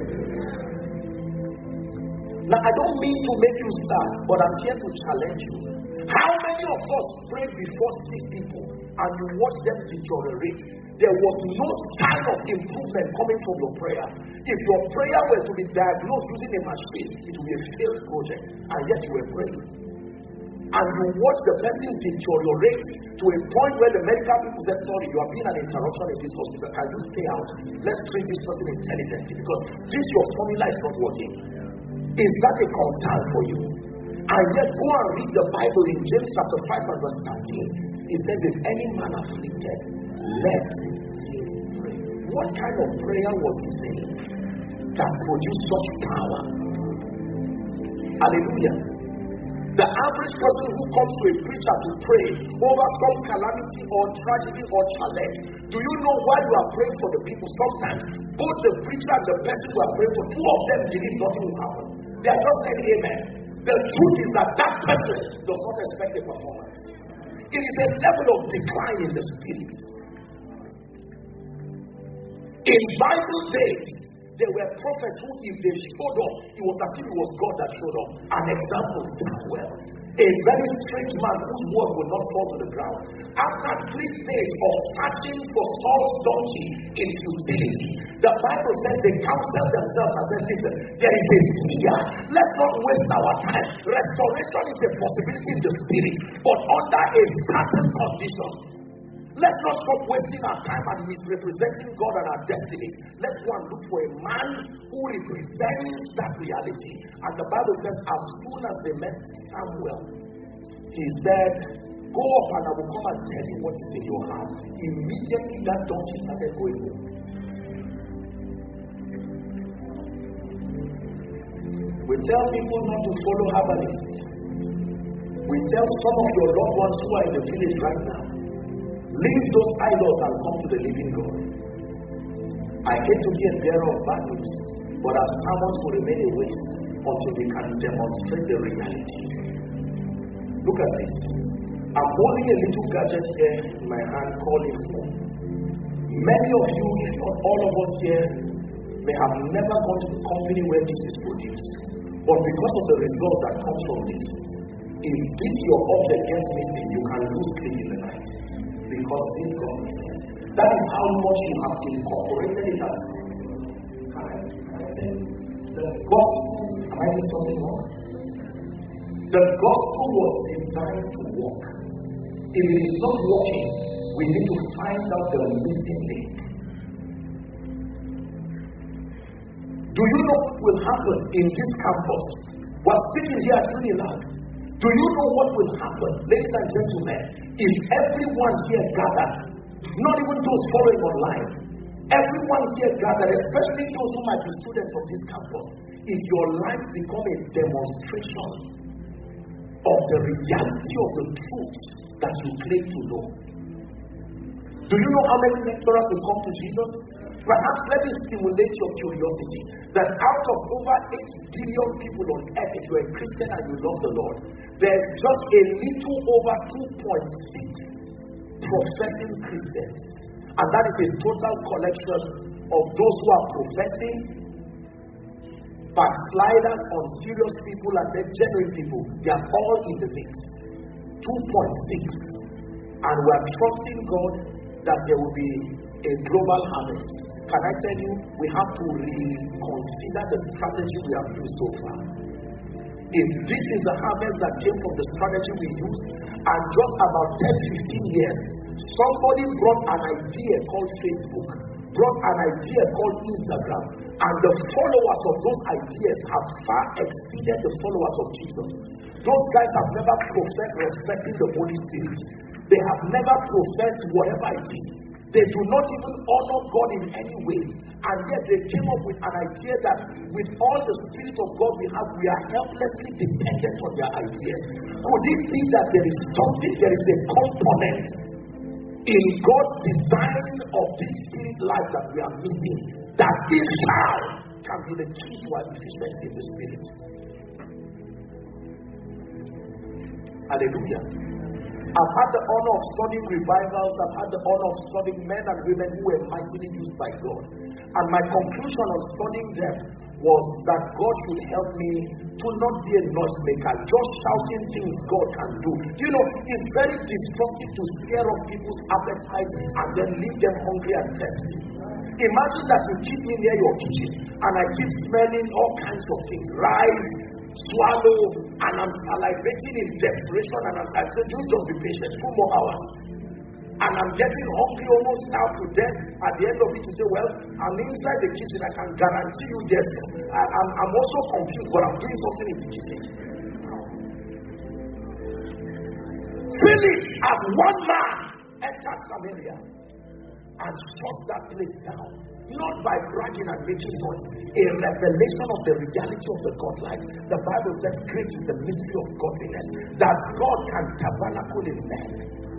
Now, I don't mean to make you sad, but I'm here to challenge you. How many of us prayed before sick people and you watched them deteriorate? There was no sign of improvement coming from your prayer. If your prayer were to be diagnosed using a machine, it would be a failed project, and yet you were praying. And you watch the person deteriorate to a point where the medical people say, sorry, you have been an interruption in this hospital. Can you stay out? Let's treat this person intelligently, because this your formula is not working. Is that a concern for you? And yet go and read the Bible in James chapter five and verse thirteen. It says, if any man afflicted, let him pray. What kind of prayer was he saying that produced such power? Hallelujah. The average person who comes to a preacher to pray over some calamity or tragedy or challenge, do you know why you are praying for the people? Sometimes both the preacher and the person you are praying for, two of them believe nothing will happen. They are just saying amen. The truth is that that person does not expect a performance. It is a level of decline in the spirit. In Bible days, there were prophets who, if they showed up, it was as if it was God that showed up. An example, Samuel, a very strange man whose word would not fall to the ground. After three days of searching for Saul's donkey in futility, the Bible says they counseled themselves and said, listen, there is a seer. Let's not waste our time. Restoration is a possibility in the spirit, but under a certain condition. Let's not stop wasting our time and misrepresenting God and our destinies. Let's go and look for a man who represents that reality. And the Bible says, as soon as they met Samuel, he said, go up and I will come and tell you what is in your heart. Immediately that donkey started going home. We tell people not to follow herbalists. We tell some of your loved ones who are in the village right now, leave those idols and come to the living God. I hate to be a bearer of bad news, but our sermons will remain a waste until we can demonstrate the reality. Look at this. I'm holding a little gadget here in my hand called a phone. Many of you, if not all of us here, may have never gone to the company where this is produced. But because of the result that comes from this, if this your object gets missing, you can lose sleep in the night. Because this got missing. That is how much you have incorporated it as. Can I, can I tell you? The gospel, am I doing something wrong? The gospel was designed to work. If it is not working, we need to find out the missing link. Do you know what will happen in this campus? We're speaking here at Unilag. Do you know what will happen, ladies and gentlemen, if everyone here gathered, not even those following online, everyone here gathered, especially those who might be students of this campus, if your life become a demonstration of the reality of the truths that you claim to know. Do you know how many lecturers will come to Jesus? Perhaps let me stimulate your curiosity that out of over eight billion people on earth, if you're a Christian and you love the Lord, there's just a little over two point six professing Christians. And that is a total collection of those who are professing, backsliders, unserious people, and then genuine people. They are all in the mix. two point six. And we are trusting God that there will be a global harvest. Can I tell you, we have to reconsider the strategy we have used so far. If this is the harvest that came from the strategy we used, and just about ten to fifteen years, somebody brought an idea called Facebook, brought an idea called Instagram, and the followers of those ideas have far exceeded the followers of Jesus. Those guys have never professed respecting the Holy Spirit. They have never professed whatever it is. They do not even honor God in any way. And yet they came up with an idea that with all the Spirit of God we have, we are helplessly dependent on their ideas. Could it be that there is something, there is a component in God's design of this spirit life that we are missing, that this child can be the key to our efficiency in the Spirit? Hallelujah. I've had the honor of studying revivals. I've had the honor of studying men and women who were mightily used by God. And my conclusion on studying them was that God should help me to not be a noisemaker, just shouting things God can do. You know, it's very destructive to scare off people's appetites and then leave them hungry and thirsty. Imagine that you keep me near your kitchen and I keep smelling all kinds of things, rice, swallow, and I'm salivating in desperation, and I'm saying, you just be patient, two more hours. And I'm getting hungry, almost starved to death. At the end of it, you say, well, I'm inside the kitchen, I can guarantee you yes. I, I'm, I'm also confused, but I'm doing something in the kitchen. Philip, as one man, entered Samaria and shut that place down. Not by bragging and making noise. A revelation of the reality of the God life. The Bible says, great is the mystery of godliness, that God can tabernacle in men.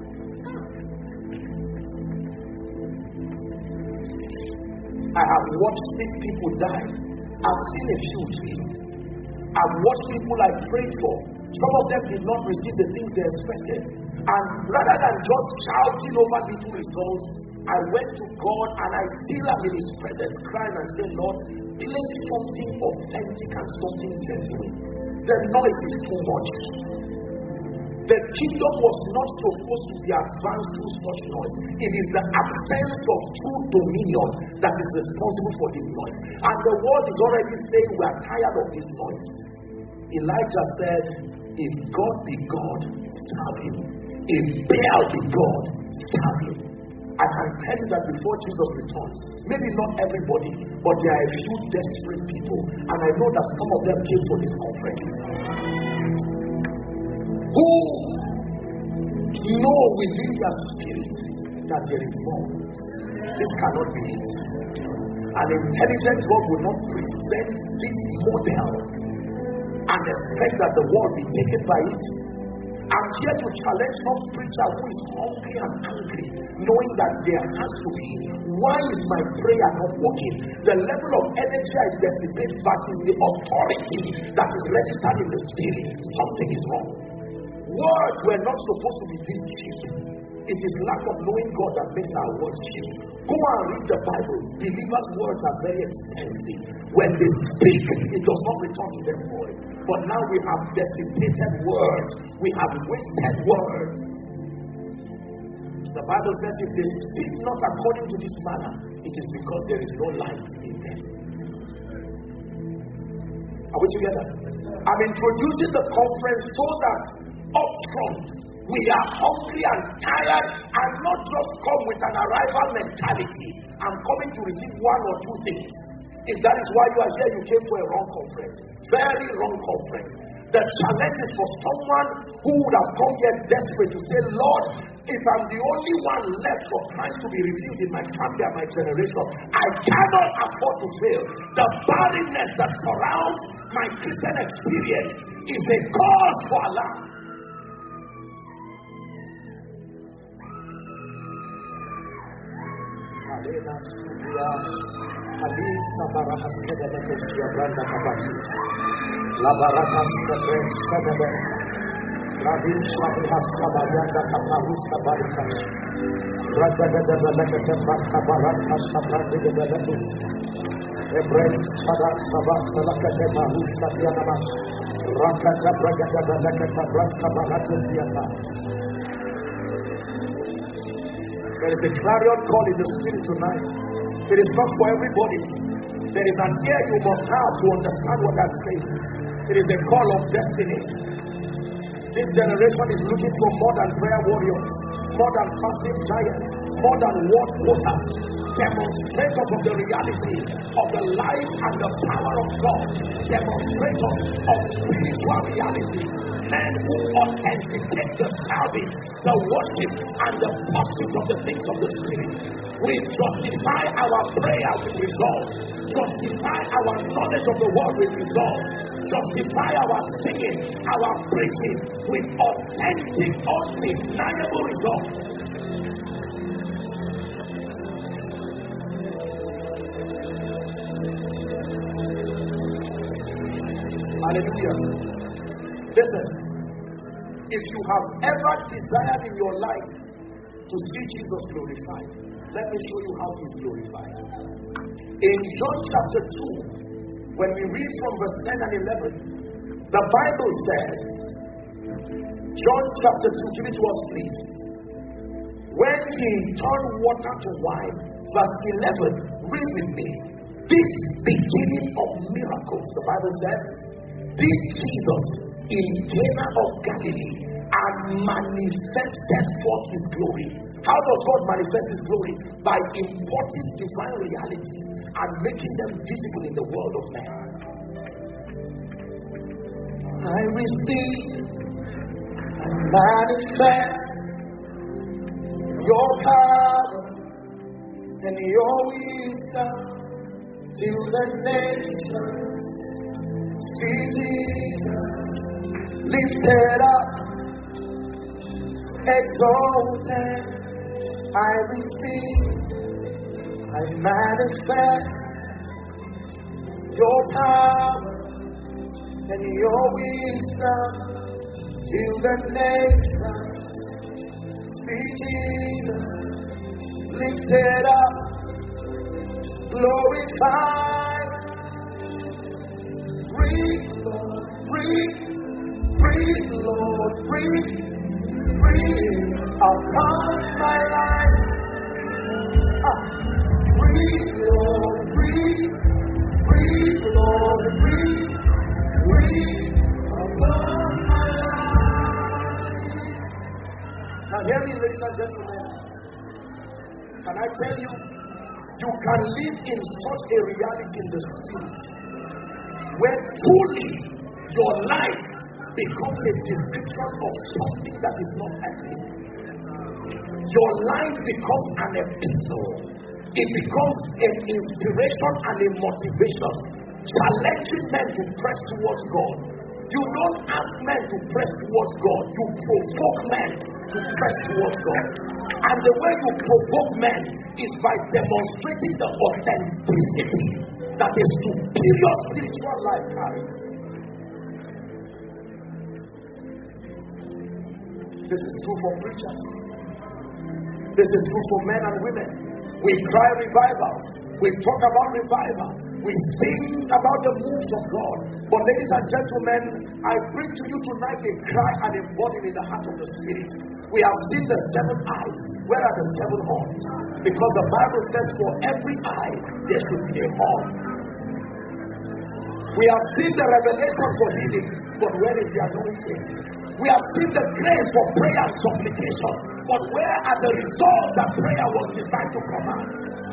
I have watched sick people die. I've seen a few healed. I've watched people I prayed for. Some of them did not receive the things they expected. And rather than just shouting over little results, I went to God and I still am in His presence, crying and saying, Lord, place something authentic and something genuine. The noise is too much. The kingdom was not supposed to be advanced through such noise. It is the absence of true dominion that is responsible for this noise. And the world is already saying we are tired of this noise. Elijah said, if God be God, serve Him. If Baal be God, serve Him. I can tell you that before Jesus returns, maybe not everybody, but there are a few desperate people, and I know that some of them came for this conference, who know within their spirit that there is more. This cannot be it. An intelligent God will not present this model and expect that the world be taken by it. I'm here to challenge some preacher who is hungry and angry, knowing that there has to be. Why is my prayer not working? The level of energy I dissipate versus the authority that is registered in the spirit. Something is wrong. Words were not supposed to be this cheap. It is lack of knowing God that makes our words cheap. Go and read the Bible. Believers' words are very expensive. When they speak, it does not return to them void. But now we have dissipated words. We have wasted words. The Bible says if they speak not according to this manner, it is because there is no light in them. Are we together? I'm introducing the conference so that up front we are hungry and tired and not just come with an arrival mentality. I'm coming to receive one or two things. If that is why you are here, you came for a wrong conference. Very wrong conference. The challenge is for someone who would have come here desperate to say, Lord, if I'm the only one left for Christ to be revealed in my family and my generation, I cannot afford to fail. The barrenness that surrounds my Christian experience is a cause for alarm. Alisa barahas kedebetus ya branda kabasus. Labaratas kebres kedebes. Radin shabihas kabayanda kaparus kabarikas. Raja gedebelekete mas kabaratas sabrandi gedebeletus. Ebreis sadak sabak salakete mahus katianamas. Rakata bragadebelekete bras kabaratus yata. There is a clarion call in the spirit tonight. It is not for everybody. There is an ear you must have to understand what I'm saying. It is a call of destiny. This generation is looking for more than prayer warriors, more than fasting giants, more than word quoters, demonstrators of the reality of the life and the power of God, demonstrators of spiritual reality, men who authenticate the service, the worship, and the pursuit of the things of the Spirit. We justify our prayer with results, justify our knowledge of the word with results, justify our singing, our preaching with authentic, undeniable results. Hallelujah. Listen, if you have ever desired in your life to see Jesus glorified, let me show you how he's glorified. In John chapter two, when we read from verse ten and eleven, the Bible says, John chapter two, give it to us please. When he turned water to wine, verse eleven, read with me. This beginning of miracles, the Bible says, did Jesus in Cana of Galilee and manifested forth his glory. How does God manifest his glory? By importing divine realities and making them visible in the world of men. I receive and manifest your power and your wisdom till the nations see Jesus lifted up, exalted. I receive, I manifest your power and your wisdom till the nations see Jesus lifted up, glorified. Breathe, Lord, breathe, breathe, Lord, breathe, breathe upon my life. Ah. Breathe, Lord, breathe, breathe, Lord, breathe, breathe upon my life. Now hear me, ladies and gentlemen. Can I tell you, you can live in such a reality in the spirit, where truly your life becomes a description of something that is not earthly. Your life becomes an epistle. It becomes an inspiration and a motivation, challenging men to press towards God. You don't ask men to press towards God, you provoke men to press towards God. And the way you provoke men is by demonstrating the authenticity that a superior spiritual life carries. This is true for preachers. This is true for men and women. We cry revival. We talk about revival. We sing about the moves of God. But ladies and gentlemen, I bring to you tonight a cry and a burden in the heart of the Spirit. We have seen the seven eyes. Where are the seven horns? Because the Bible says for every eye there should be a horn. We have seen the revelation for healing, but where is the anointing? We have seen the grace for prayer and supplication, but where are the results that prayer was designed to command?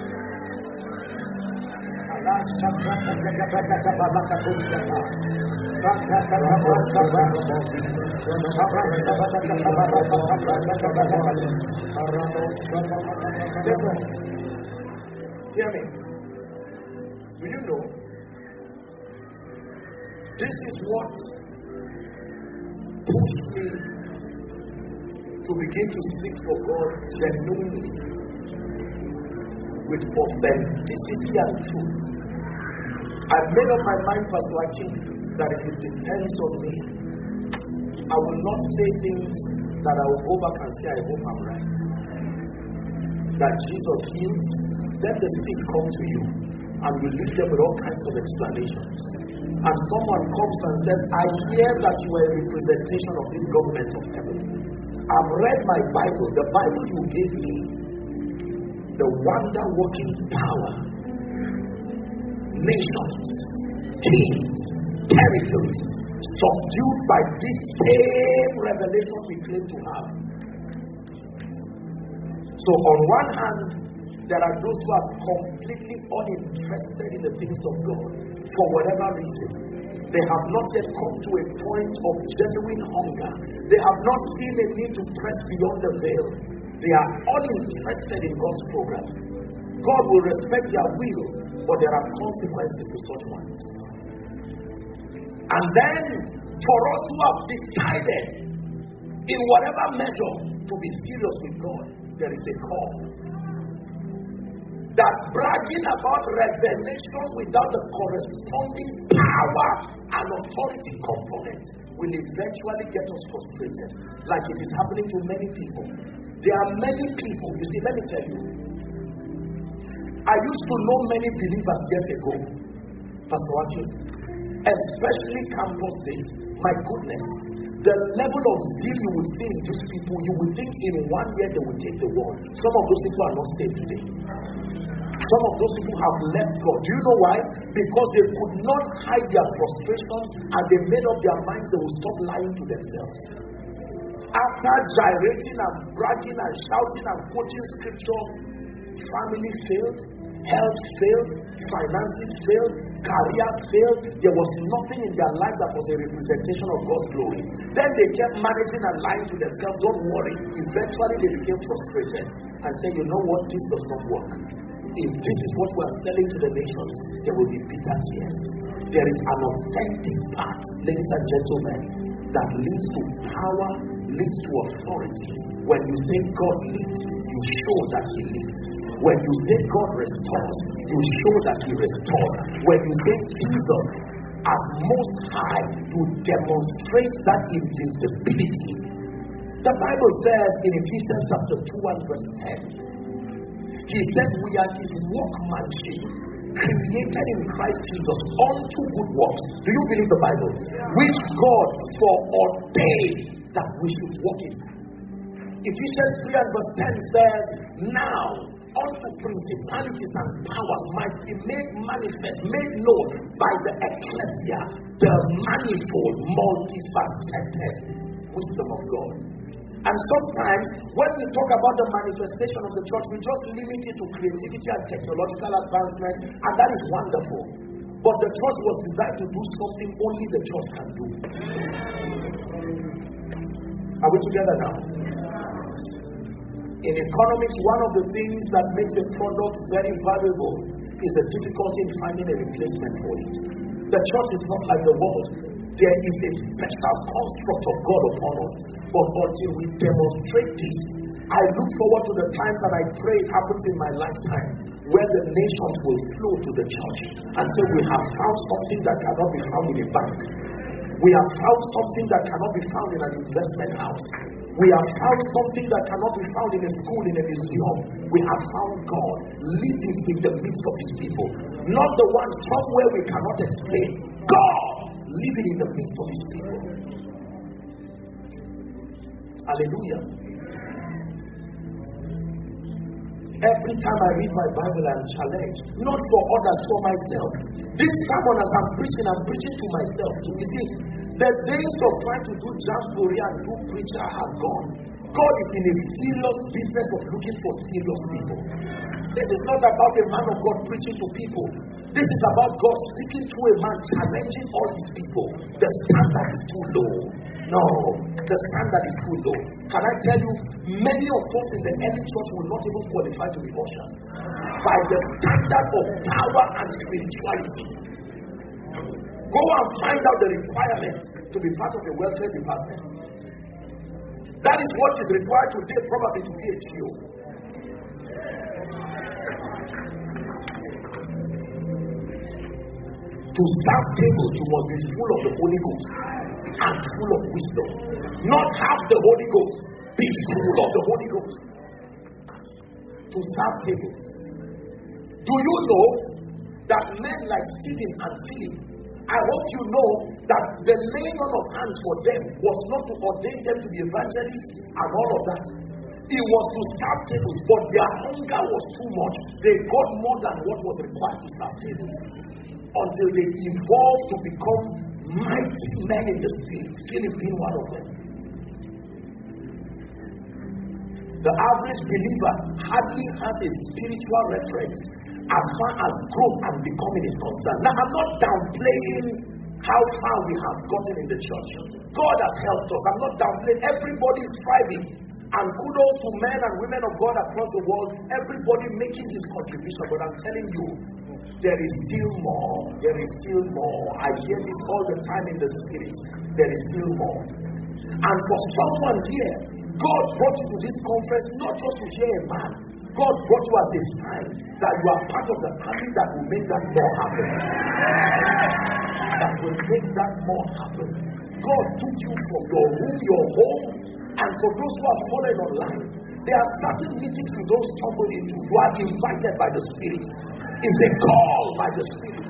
Listen, hear me. Do you know? This is what pushed me to begin to seek for God genuinely, with authenticity and truth. I made up my mind, Pastor Akin, that if it depends on me, I will not say things that I will go back and say, I hope I'm right. That Jesus heals, let the sick come to you, and you leave them with all kinds of explanations. And someone comes and says, I hear that you are a representation of this government of heaven. I've read my Bible, the Bible you gave me, the wonder-working power, nations, kings, territories, subdued by this same revelation we claim to have. So on one hand, there are those who are completely uninterested in the things of God. For whatever reason, they have not yet come to a point of genuine hunger. They have not seen a need to press beyond the veil. They are uninterested in God's program. God will respect their will, but there are consequences to such ones. And then, for us who have decided, in whatever measure, to be serious with God, there is a call. That bragging about revelation without the corresponding power and authority component will eventually get us frustrated, like it is happening to many people. There are many people, you see, let me tell you, I used to know many believers years ago, Pastor Waki, especially campus days. My goodness, the level of zeal you would see in these people, you would think in one year they would take the world. Some of those people are not saved today. Some of those people have left God. Do you know why? Because they could not hide their frustrations, and they made up their minds they will stop lying to themselves. After gyrating and bragging and shouting and quoting scripture, family failed, health failed, finances failed, career failed. There was nothing in their life that was a representation of God's glory. Then they kept managing and lying to themselves. Don't worry. Eventually they became frustrated and said, you know what? This does not work. If this is what we are selling to the nations, there will be bitter tears. There is an authentic part, ladies and gentlemen, that leads to power, leads to authority. When you say God leads, you show that He leads. When you say God restores, you show that He restores. When you say Jesus as Most High, you demonstrate that invincibility. The Bible says in Ephesians chapter two and verse ten, He says we are His workmanship, created in Christ Jesus unto good works. Do you believe the Bible? Which God foreordained that we should walk in. Ephesians three and verse ten says, now unto principalities and powers might be made manifest, made known by the ecclesia, the manifold, multifaceted wisdom of God. And sometimes, when we talk about the manifestation of the church, we just limit it to creativity and technological advancement, and that is wonderful. But the church was designed to do something only the church can do. Are we together now? In economics, one of the things that makes a product very valuable is the difficulty in finding a replacement for it. The church is not like the world. There is a special construct of God upon us. But until we demonstrate this, I look forward to the times that I pray it happens in my lifetime, where the nations will flow to the church and say, we have found something that cannot be found in a bank. We have found something that cannot be found in an investment house. We have found something that cannot be found in a school, in a museum. We have found God living in the midst of his people. Not the one somewhere we cannot explain. God living in the midst of his people. Hallelujah. Every time I read my Bible, I'm challenged. Not for others, for myself. This sermon, as I'm preaching, I'm preaching to myself too. You see, the days of trying to do jamboree and do preacher are gone. God is in a serious business of looking for serious people. This is not about a man of God preaching to people. This is about God speaking to a man, challenging all his people. The standard is too low. No, the standard is too low. Can I tell you, many of us in the early church will not even qualify to be ushers by the standard of power and spirituality. Go and find out the requirement to be part of the welfare department. That is what is required today, probably to be a G O. To serve tables, you must be full of the Holy Ghost and full of wisdom. Not have the Holy Ghost, be full of the Holy Ghost. To serve tables. Do you know that men like Stephen and Philip, I hope you know that the laying on of hands for them was not to ordain them to be evangelists and all of that. It was to serve tables, but their hunger was too much. They got more than what was required to serve tables. Until they evolved to become mighty men in the spirit, Philip being one of them. The average believer hardly has a spiritual reference as far as growth and becoming is concerned. Now, I'm not downplaying how far we have gotten in the church. God has helped us. I'm not downplaying. Everybody is striving. And kudos to men and women of God across the world. Everybody making his contribution. But I'm telling you, there is still more. There is still more. I hear this all the time in the spirit. There is still more. And for someone here, God brought you to this conference not just to hear a man. God brought you as a sign that you are part of the army that will make that more happen. That will make that more happen. God took you from your room, your home, and for those who are following online, there are certain meetings you don't stumble into. You are invited by the Spirit. It's a call by the Spirit.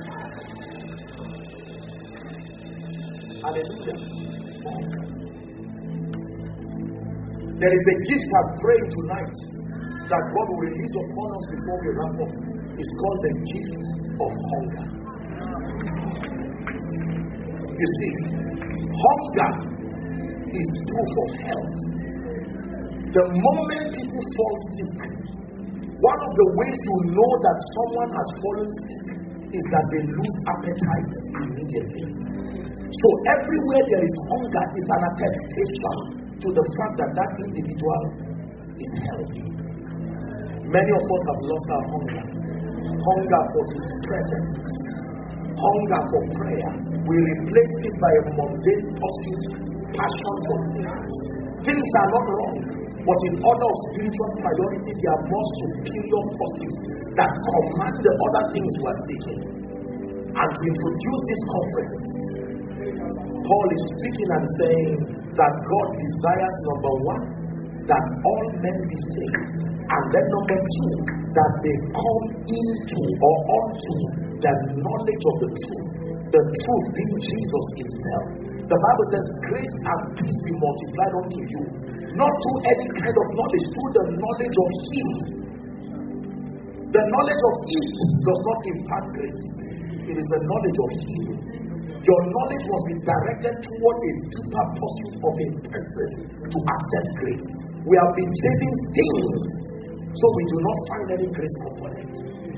Hallelujah. There is a gift I'm praying tonight that God will release upon us before we wrap up. It's called the gift of hunger. You see, hunger is proof of health. The moment people fall sick, one of the ways you know that someone has fallen sick is that they lose appetite immediately. So everywhere there is hunger is an attestation to the fact that that individual is healthy. Many of us have lost our hunger. Hunger for his presence. Hunger for prayer. We replaced it by a mundane pursuit, passion for things. Things are not wrong, but in order of spiritual priority, there are more superior pursuits that command the other things we are seeking. And to introduce this conference, Paul is speaking and saying that God desires, number one, that all men be saved. And then number two, that they come into or unto the knowledge of the truth. The truth being Jesus himself. The Bible says, grace and peace be multiplied unto you. Not through any kind of knowledge, through the knowledge of him. The knowledge of it does not impart grace. It is the knowledge of him. Your knowledge must be directed towards a deeper pursuit of a person to access grace. We have been chasing things, so we do not find any grace component.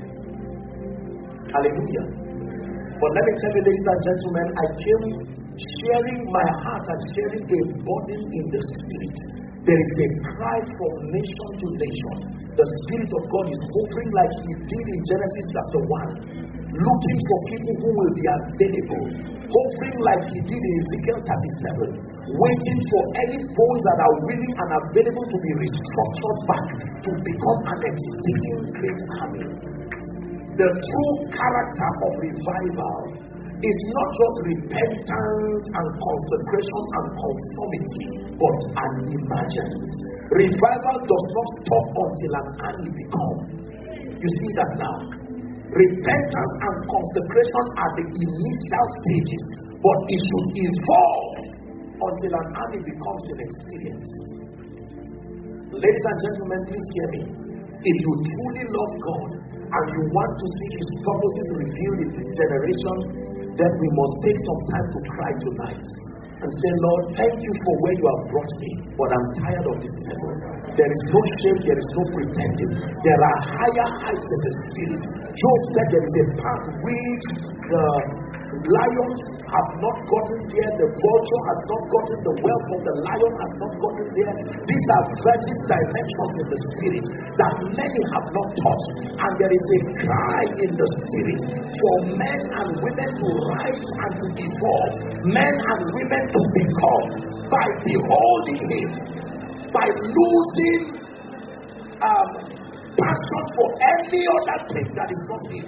Hallelujah. But let me tell you, ladies and gentlemen, I came sharing my heart and sharing a burden in the spirit. There is a cry from nation to nation. The Spirit of God is hovering like he did in Genesis chapter one, looking for people who will be available. Hovering like he did in Ezekiel thirty-seven, waiting for any bones that are willing and available to be restructured back to become an exceeding great army. The true character of revival It's not just repentance and consecration and conformity, but an emergence. Revival does not stop until an army becomes. You see that now? Repentance and consecration are the initial stages, but it should evolve until an army becomes an experience. Ladies and gentlemen, please hear me. If you truly love God and you want to see His purposes revealed in this generation, then we must take some time to cry tonight and say, Lord, thank you for where you have brought me, but I'm tired of this level. There is no shame, there is no pretending. There are higher heights in the spirit. Job said there is a path which the lions have not gotten there, the vulture has not gotten, the whelp of the lion has not gotten there. These are virgin dimensions in the spirit that many have not touched. And there is a cry in the spirit for men and women to rise and to evolve, men and women to become, by beholding Him, by losing um, passion for any other thing that is not Him.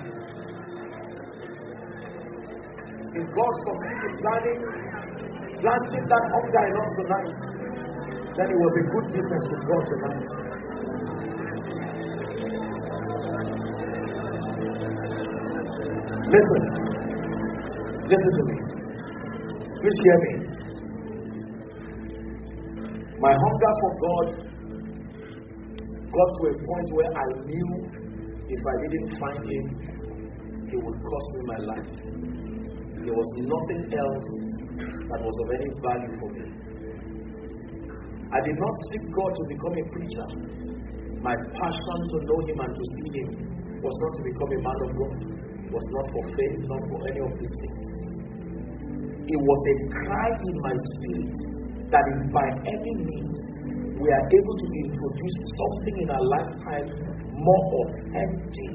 If God succeeds in planning, planting that hunger in us tonight, then it was a good business with God tonight. Listen. Listen to me. Please hear me. My hunger for God got to a point where I knew if I didn't find Him, it would cost me my life. There was nothing else that was of any value for me. I did not seek God to become a preacher. My passion to know Him and to see Him was not to become a man of God, was not for fame, not for any of these things. It was a cry in my spirit that if by any means we are able to introduce something in our lifetime more authentic,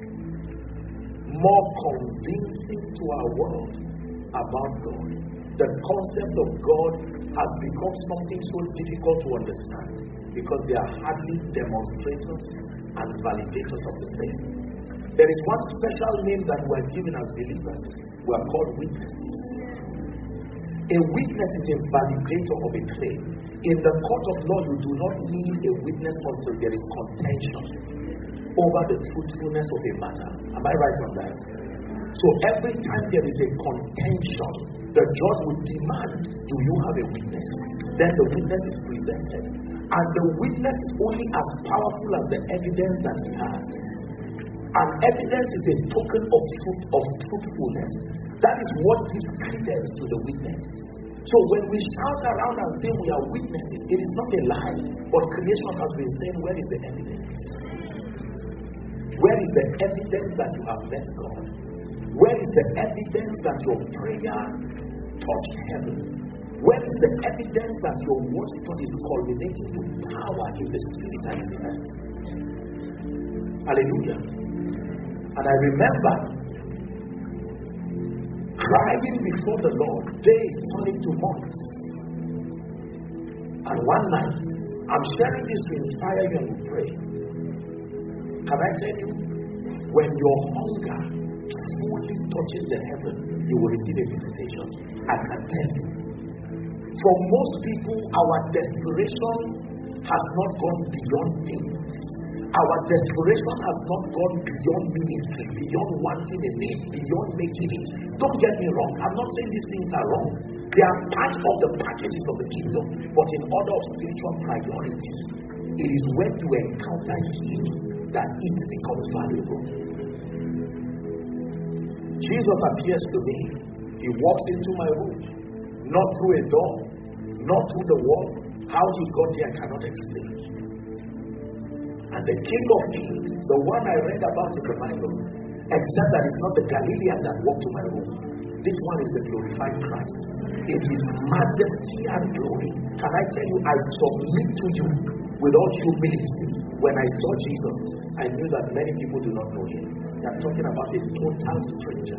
more convincing to our world about God. The concept of God has become something so difficult to understand because they are hardly demonstrators and validators of the faith. There is one special name that we are given as believers. We are called witnesses. A witness is a validator of a claim. In the court of law, you do not need a witness until there is contention over the truthfulness of a matter. Am I right on that? So every time there is a contention, the judge would demand, do you have a witness? Then the witness is presented. And the witness is only as powerful as the evidence that he has. And evidence is a token of truth, of truthfulness. That is what gives credence to the witness. So when we shout around and say we are witnesses, it is not a lie. But creation has been saying, where is the evidence? Where is the evidence that you have met God? Where is the evidence that your prayer touched heaven? Where is the evidence that your word study is culminating to power in the spirit and in the earth? Hallelujah. And I remember crying before the Lord, days turning to months. And one night, I'm sharing this to inspire you and to pray. Can I tell you, when your hunger fully touches the heaven, you will receive a visitation. I can tell you. For most people, our desperation has not gone beyond things. Our desperation has not gone beyond ministry, beyond wanting a name, beyond making it. Don't get me wrong. I'm not saying these things are wrong. They are part of the packages of the kingdom. But in order of spiritual priority, it is when you encounter Him that it becomes valuable. Jesus appears to me. He walks into my room. Not through a door, not through the wall. How he got there, I cannot explain. And the King of Kings, the one I read about in the Bible, except that it's not the Galilean that walked to my room. This one is the glorified Christ. In His majesty and glory. Can I tell you, I submit to you with all humility. When I saw Jesus, I knew that many people do not know Him. They are talking about a total stranger.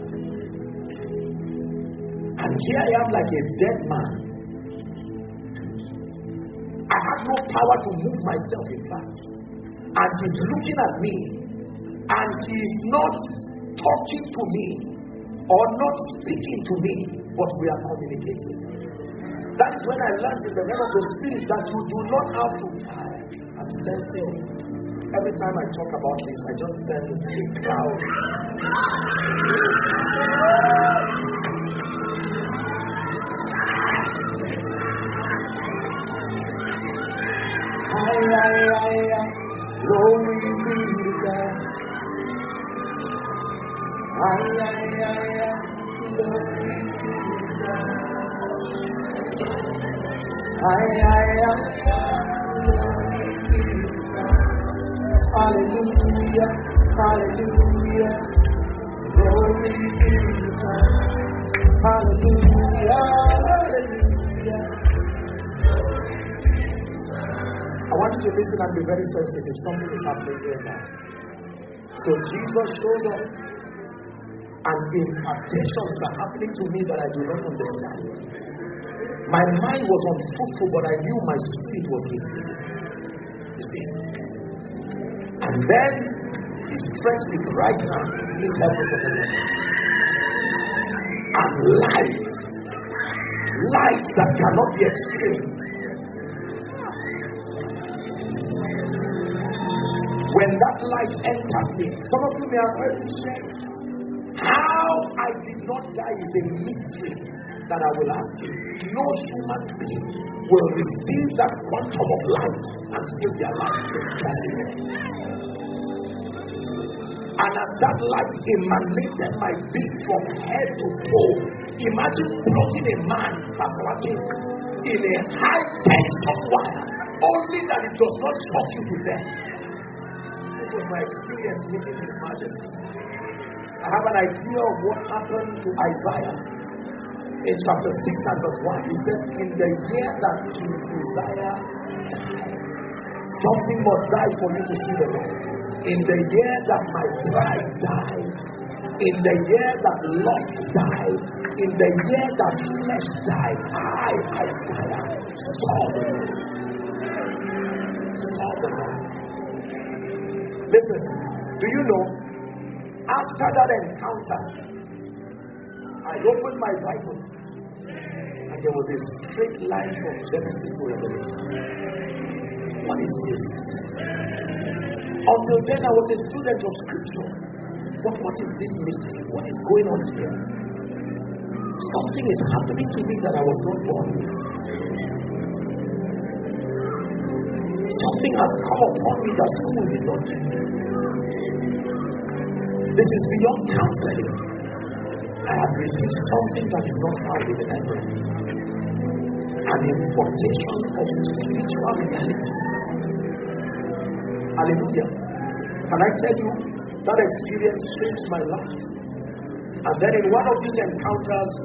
And here I am like a dead man. I have no power to move myself, in fact. And He's looking at me, and He's not talking to me or not speaking to me, but we are communicating. That is when I learned in the realm of the spirit that you do not have to die and stand still. Every time I talk about this, I just stand to see a cloud. Ay, ay, ay, ay, glory be to God. Ay, ay, ay, ay, glory be to God. Ay, ay, ay, glory be to God. Hallelujah, hallelujah, glory be to God. Hallelujah, hallelujah. I want you to listen and be very sensitive. Something is happening here now. So Jesus shows up, and impartations are happening to me that I do not understand. My mind was unfruitful, but I knew my spirit was receiving. You see? And then he stretched it right now. Please help us a minute. And light, light that cannot be explained. When that light entered me, some of you may have heard me say, how I did not die is a mystery that I will ask you. No human being will receive that quantum of light and still be alive. And as that light emanated my being from head to toe, imagine plugging a man, Pastor Akin, in a high tension wire, only that it does not shock you to death. This was my experience meeting His Majesty. I have an idea of what happened to Isaiah. In chapter six and verse one, he says, in the year that King Uzziah died, something must die for you to see the Lord. In the year that my pride died, in the year that lust died, in the year that flesh died, I, Isaiah, saw the Lord. Saw the Lord. Listen, do you know, after that encounter, I opened my Bible and there was a straight line from Genesis to Revelation. What is this? Until then, I was a student of Scripture. But what is this mystery? What is going on here? Something is happening to me that I was not born with. Something has come upon me that school did not do. This is beyond counseling. I have received something that is not found in the Bible. An importation of spiritual reality. Hallelujah. Can I tell you, that experience changed my life. And then in one of these encounters,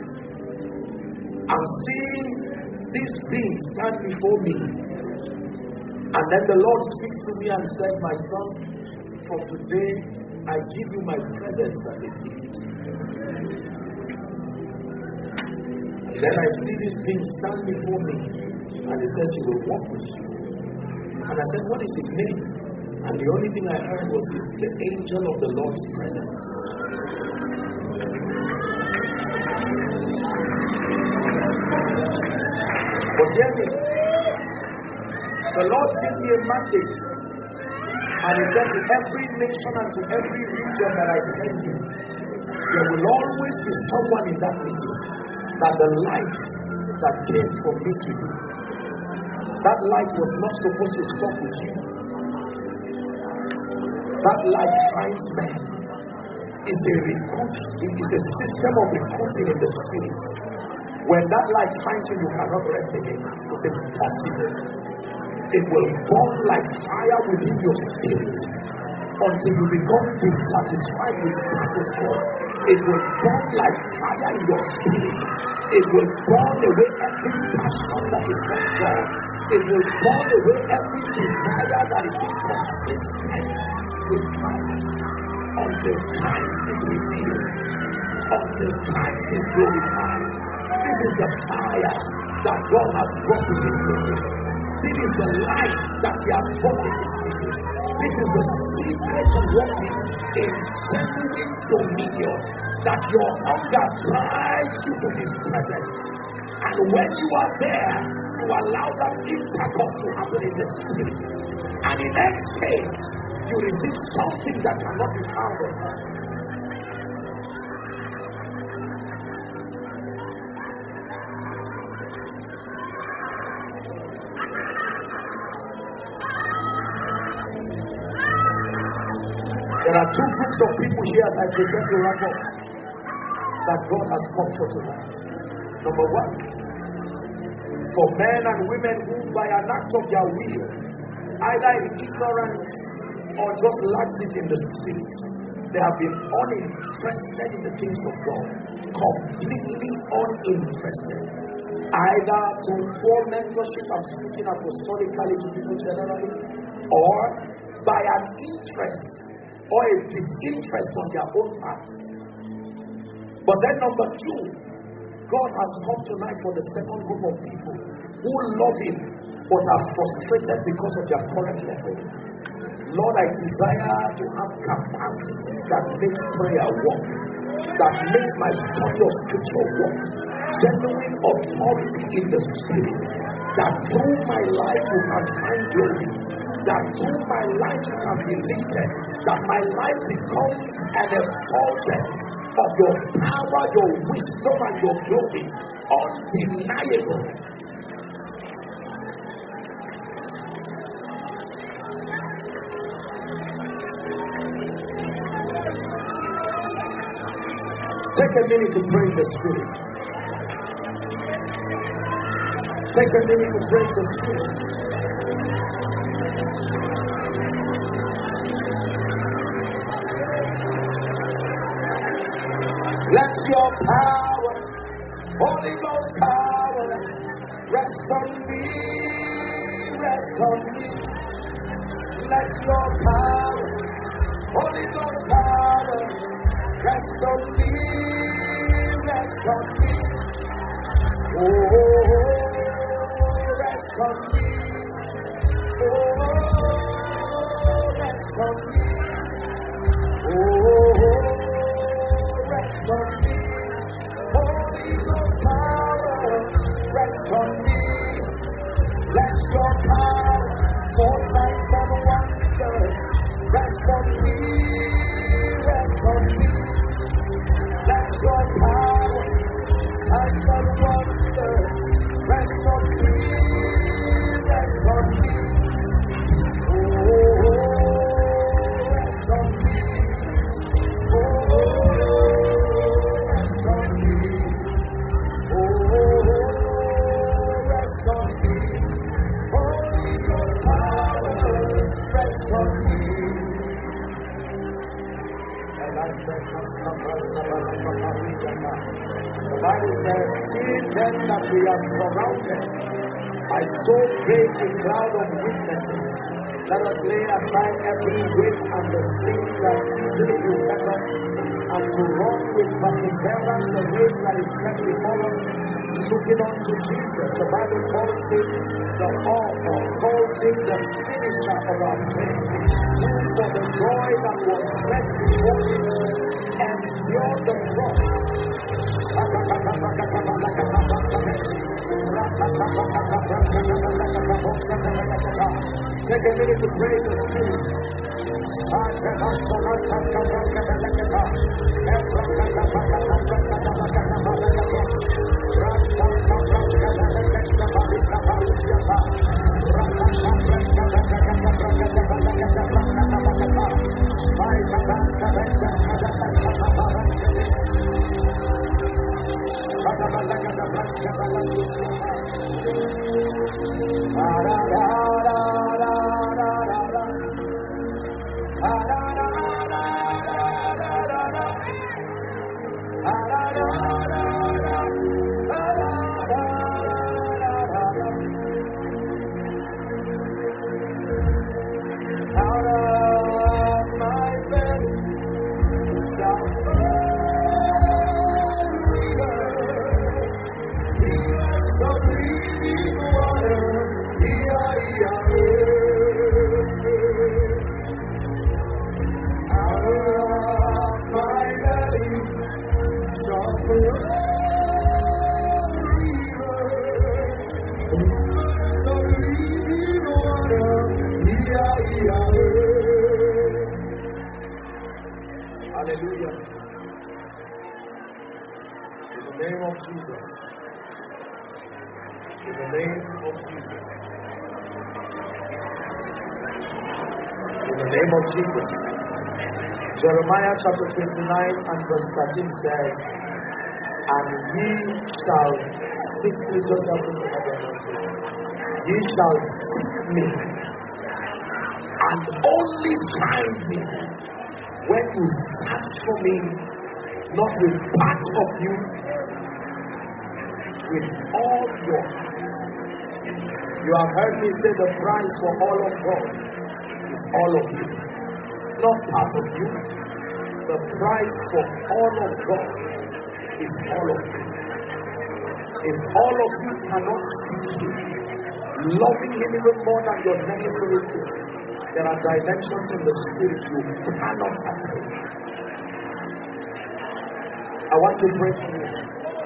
I'm seeing these things stand before me. And then the Lord speaks to me and says, my son, from today, I give you my presence as a gift. Then I see these things stand before me. And he says, he will walk with you. And I said, what is his name? And the only thing I heard was, it's the angel of the Lord's presence. But hear me. The Lord gave me a mandate. And he said, to every nation and to every region that I send you, there will always be someone in that region that the light that came from me to you, that light was not supposed to stop with you. That light finds men. It's a recruit, it is a system of recruiting in the spirit. When that light finds you, you cannot rest again. It's impossible. It will burn like fire within your spirit until you become dissatisfied with status quo. It will burn like fire in your spirit. It will burn away every passion that is not God. It will burn away every desire that is inconsistent with Christ until Christ is revealed, until Christ is glorified. This is the fire that God has brought to this meeting. This is the light that He has brought to this meeting. This is the secret of walking in genuine dominion, that your hunger drives you to his presence. And when you are there, you allow that intercourse to happen in the spirit. And in exchange, you receive something that cannot be found on earth. There are two groups of people here as I prepare to wrap up that God has come for tonight. Number one, for men and women who by an act of their will, either in ignorance or just laxity in the spirit, they have been uninterested in the things of God, completely uninterested. Either through poor mentorship, I'm speaking apostolically to people generally, or by an interest or a disinterest on their own part. But then number two, God has come tonight for the second group of people who love him but are frustrated because of their current level. Lord, I desire to have capacity that makes prayer work, that makes my study of scripture work, genuine authority in the spirit, that through my life you can find glory, that through my life you can be lifted, that my life becomes an effulgence of your power, your wisdom, and your glory, undeniable. Take a minute to pray in the spirit. Take a minute to pray in the spirit. Let your power, Holy Ghost power, rest on me, rest on me. Let your power, Holy Ghost power, rest on me, rest on me. Oh, rest on me. Oh, rest on me. Oh, rest on me. Holy Ghost power, rest on me. Let your power for signs and wonders rest on me, rest on me. Let your power, signs and wonders rest on me, rest on me. Oh, rest on me. Oh, rest on me. Oh, rest on me. Holy Ghost power, rest on me. The Bible says, see then that we are surrounded by so great a cloud of witnesses. Let us lay aside every weight and the sin that easily beset us, and to run with perseverance the race that is set before us, looking unto Jesus. The Bible calls him the author, calls him the finisher of our faith, who for the joy that was set before him endured the cross. Take a minute to pray in the spirit. of Jesus. In the name of Jesus. In the name of Jesus. Jeremiah chapter twenty-nine and verse thirteen says, and ye shall seek me, just help us another ye shall seek me and only find me when you search for me, not with part of you, with all your heart. You have heard me say the price for all of God is all of you, not part of you. The price for all of God is all of you. If all of you cannot seek Him, loving Him even more than your necessary food, there are dimensions in the spirit you cannot attain. I want to pray for you.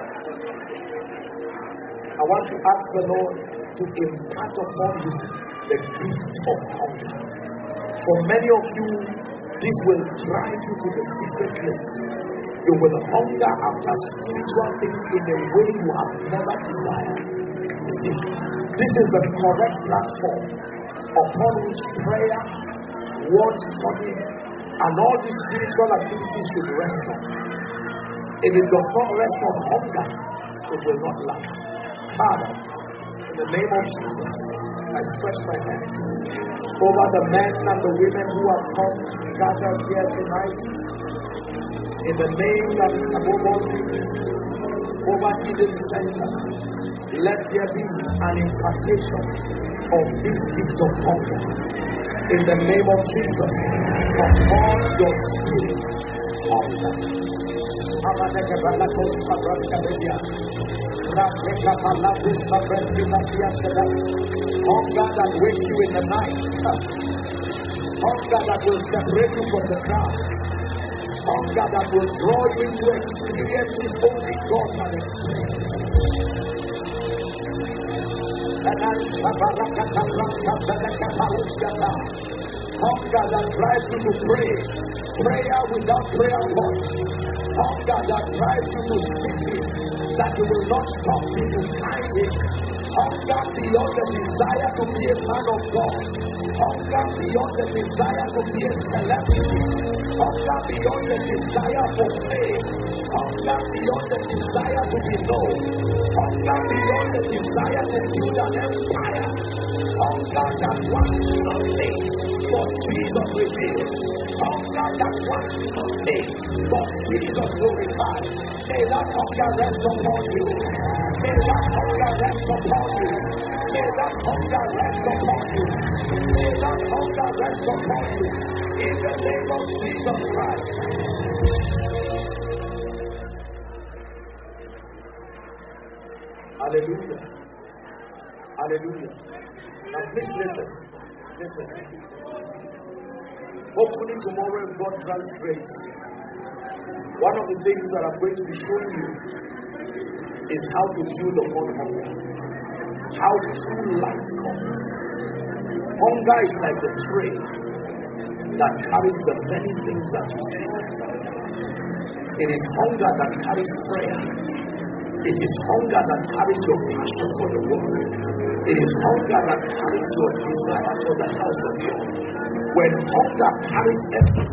I want to ask the Lord to impart upon you the gift of hunger. For many of you, this will drive you to the secret place. You will hunger after spiritual things in a way you have never desired. You see, this is the correct platform upon which prayer, word study, and all these spiritual activities should rest on. If it does not rest on hunger, it will not last. Father, in the name of Jesus, I stretch my hands over the men and the women who have come gathered here tonight. In the name that is above all things, over Eden Center, let there be an impartation of this gift of hunger. In the name of Jesus, upon your spirit, hunger. Hunger that wakes you in the night. Hunger that will separate you from the crowd. Hunger that will draw you into experiences only God can explain. Hunger that drives you to pray. Prayer without prayer points. Hunger that drives you to speak that you will not stop till you find it. Hunger beyond the desire to be a man of God. Hunger beyond the desire to be a celebrity. Hunger beyond the desire for fame. Hunger beyond the desire to be known. Hunger beyond the desire to build an empire. Hunger that wants nothing but Jesus revealed. Hunger that wants nothing but Jesus glorified. May that hunger rest upon you. May that hunger rest upon you. May that hunger rest upon you. May that hunger rest upon you. In the name of Jesus Christ. Hallelujah. Hallelujah. Now please listen. Listen. Hopefully tomorrow, if God grants grace, one of the things that I'm going to be showing you is how to build upon hunger. How true light comes. Hunger is like the train that carries the many things that you see. It is hunger that carries prayer. It is hunger that carries your passion for the word. It is hunger that carries your desire for the house of God. When hunger carries everything,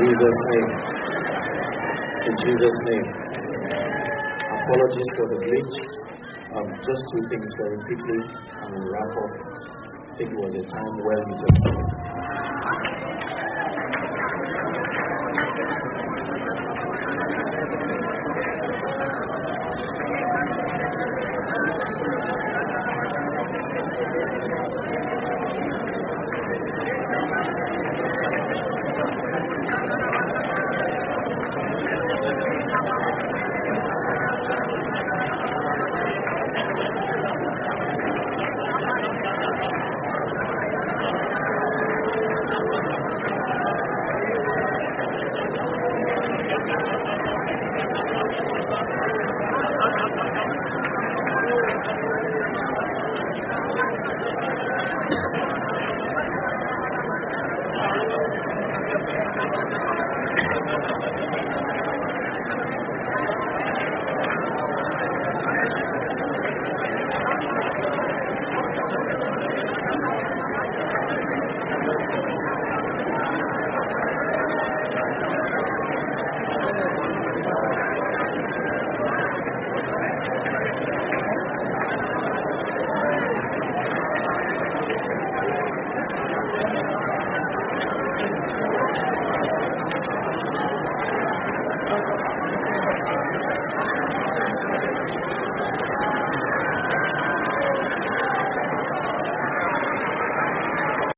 Jesus' name. In Jesus' name. Apologies for the glitch. Um, just two things very quickly and we'll wrap up. I think it was a time well needed.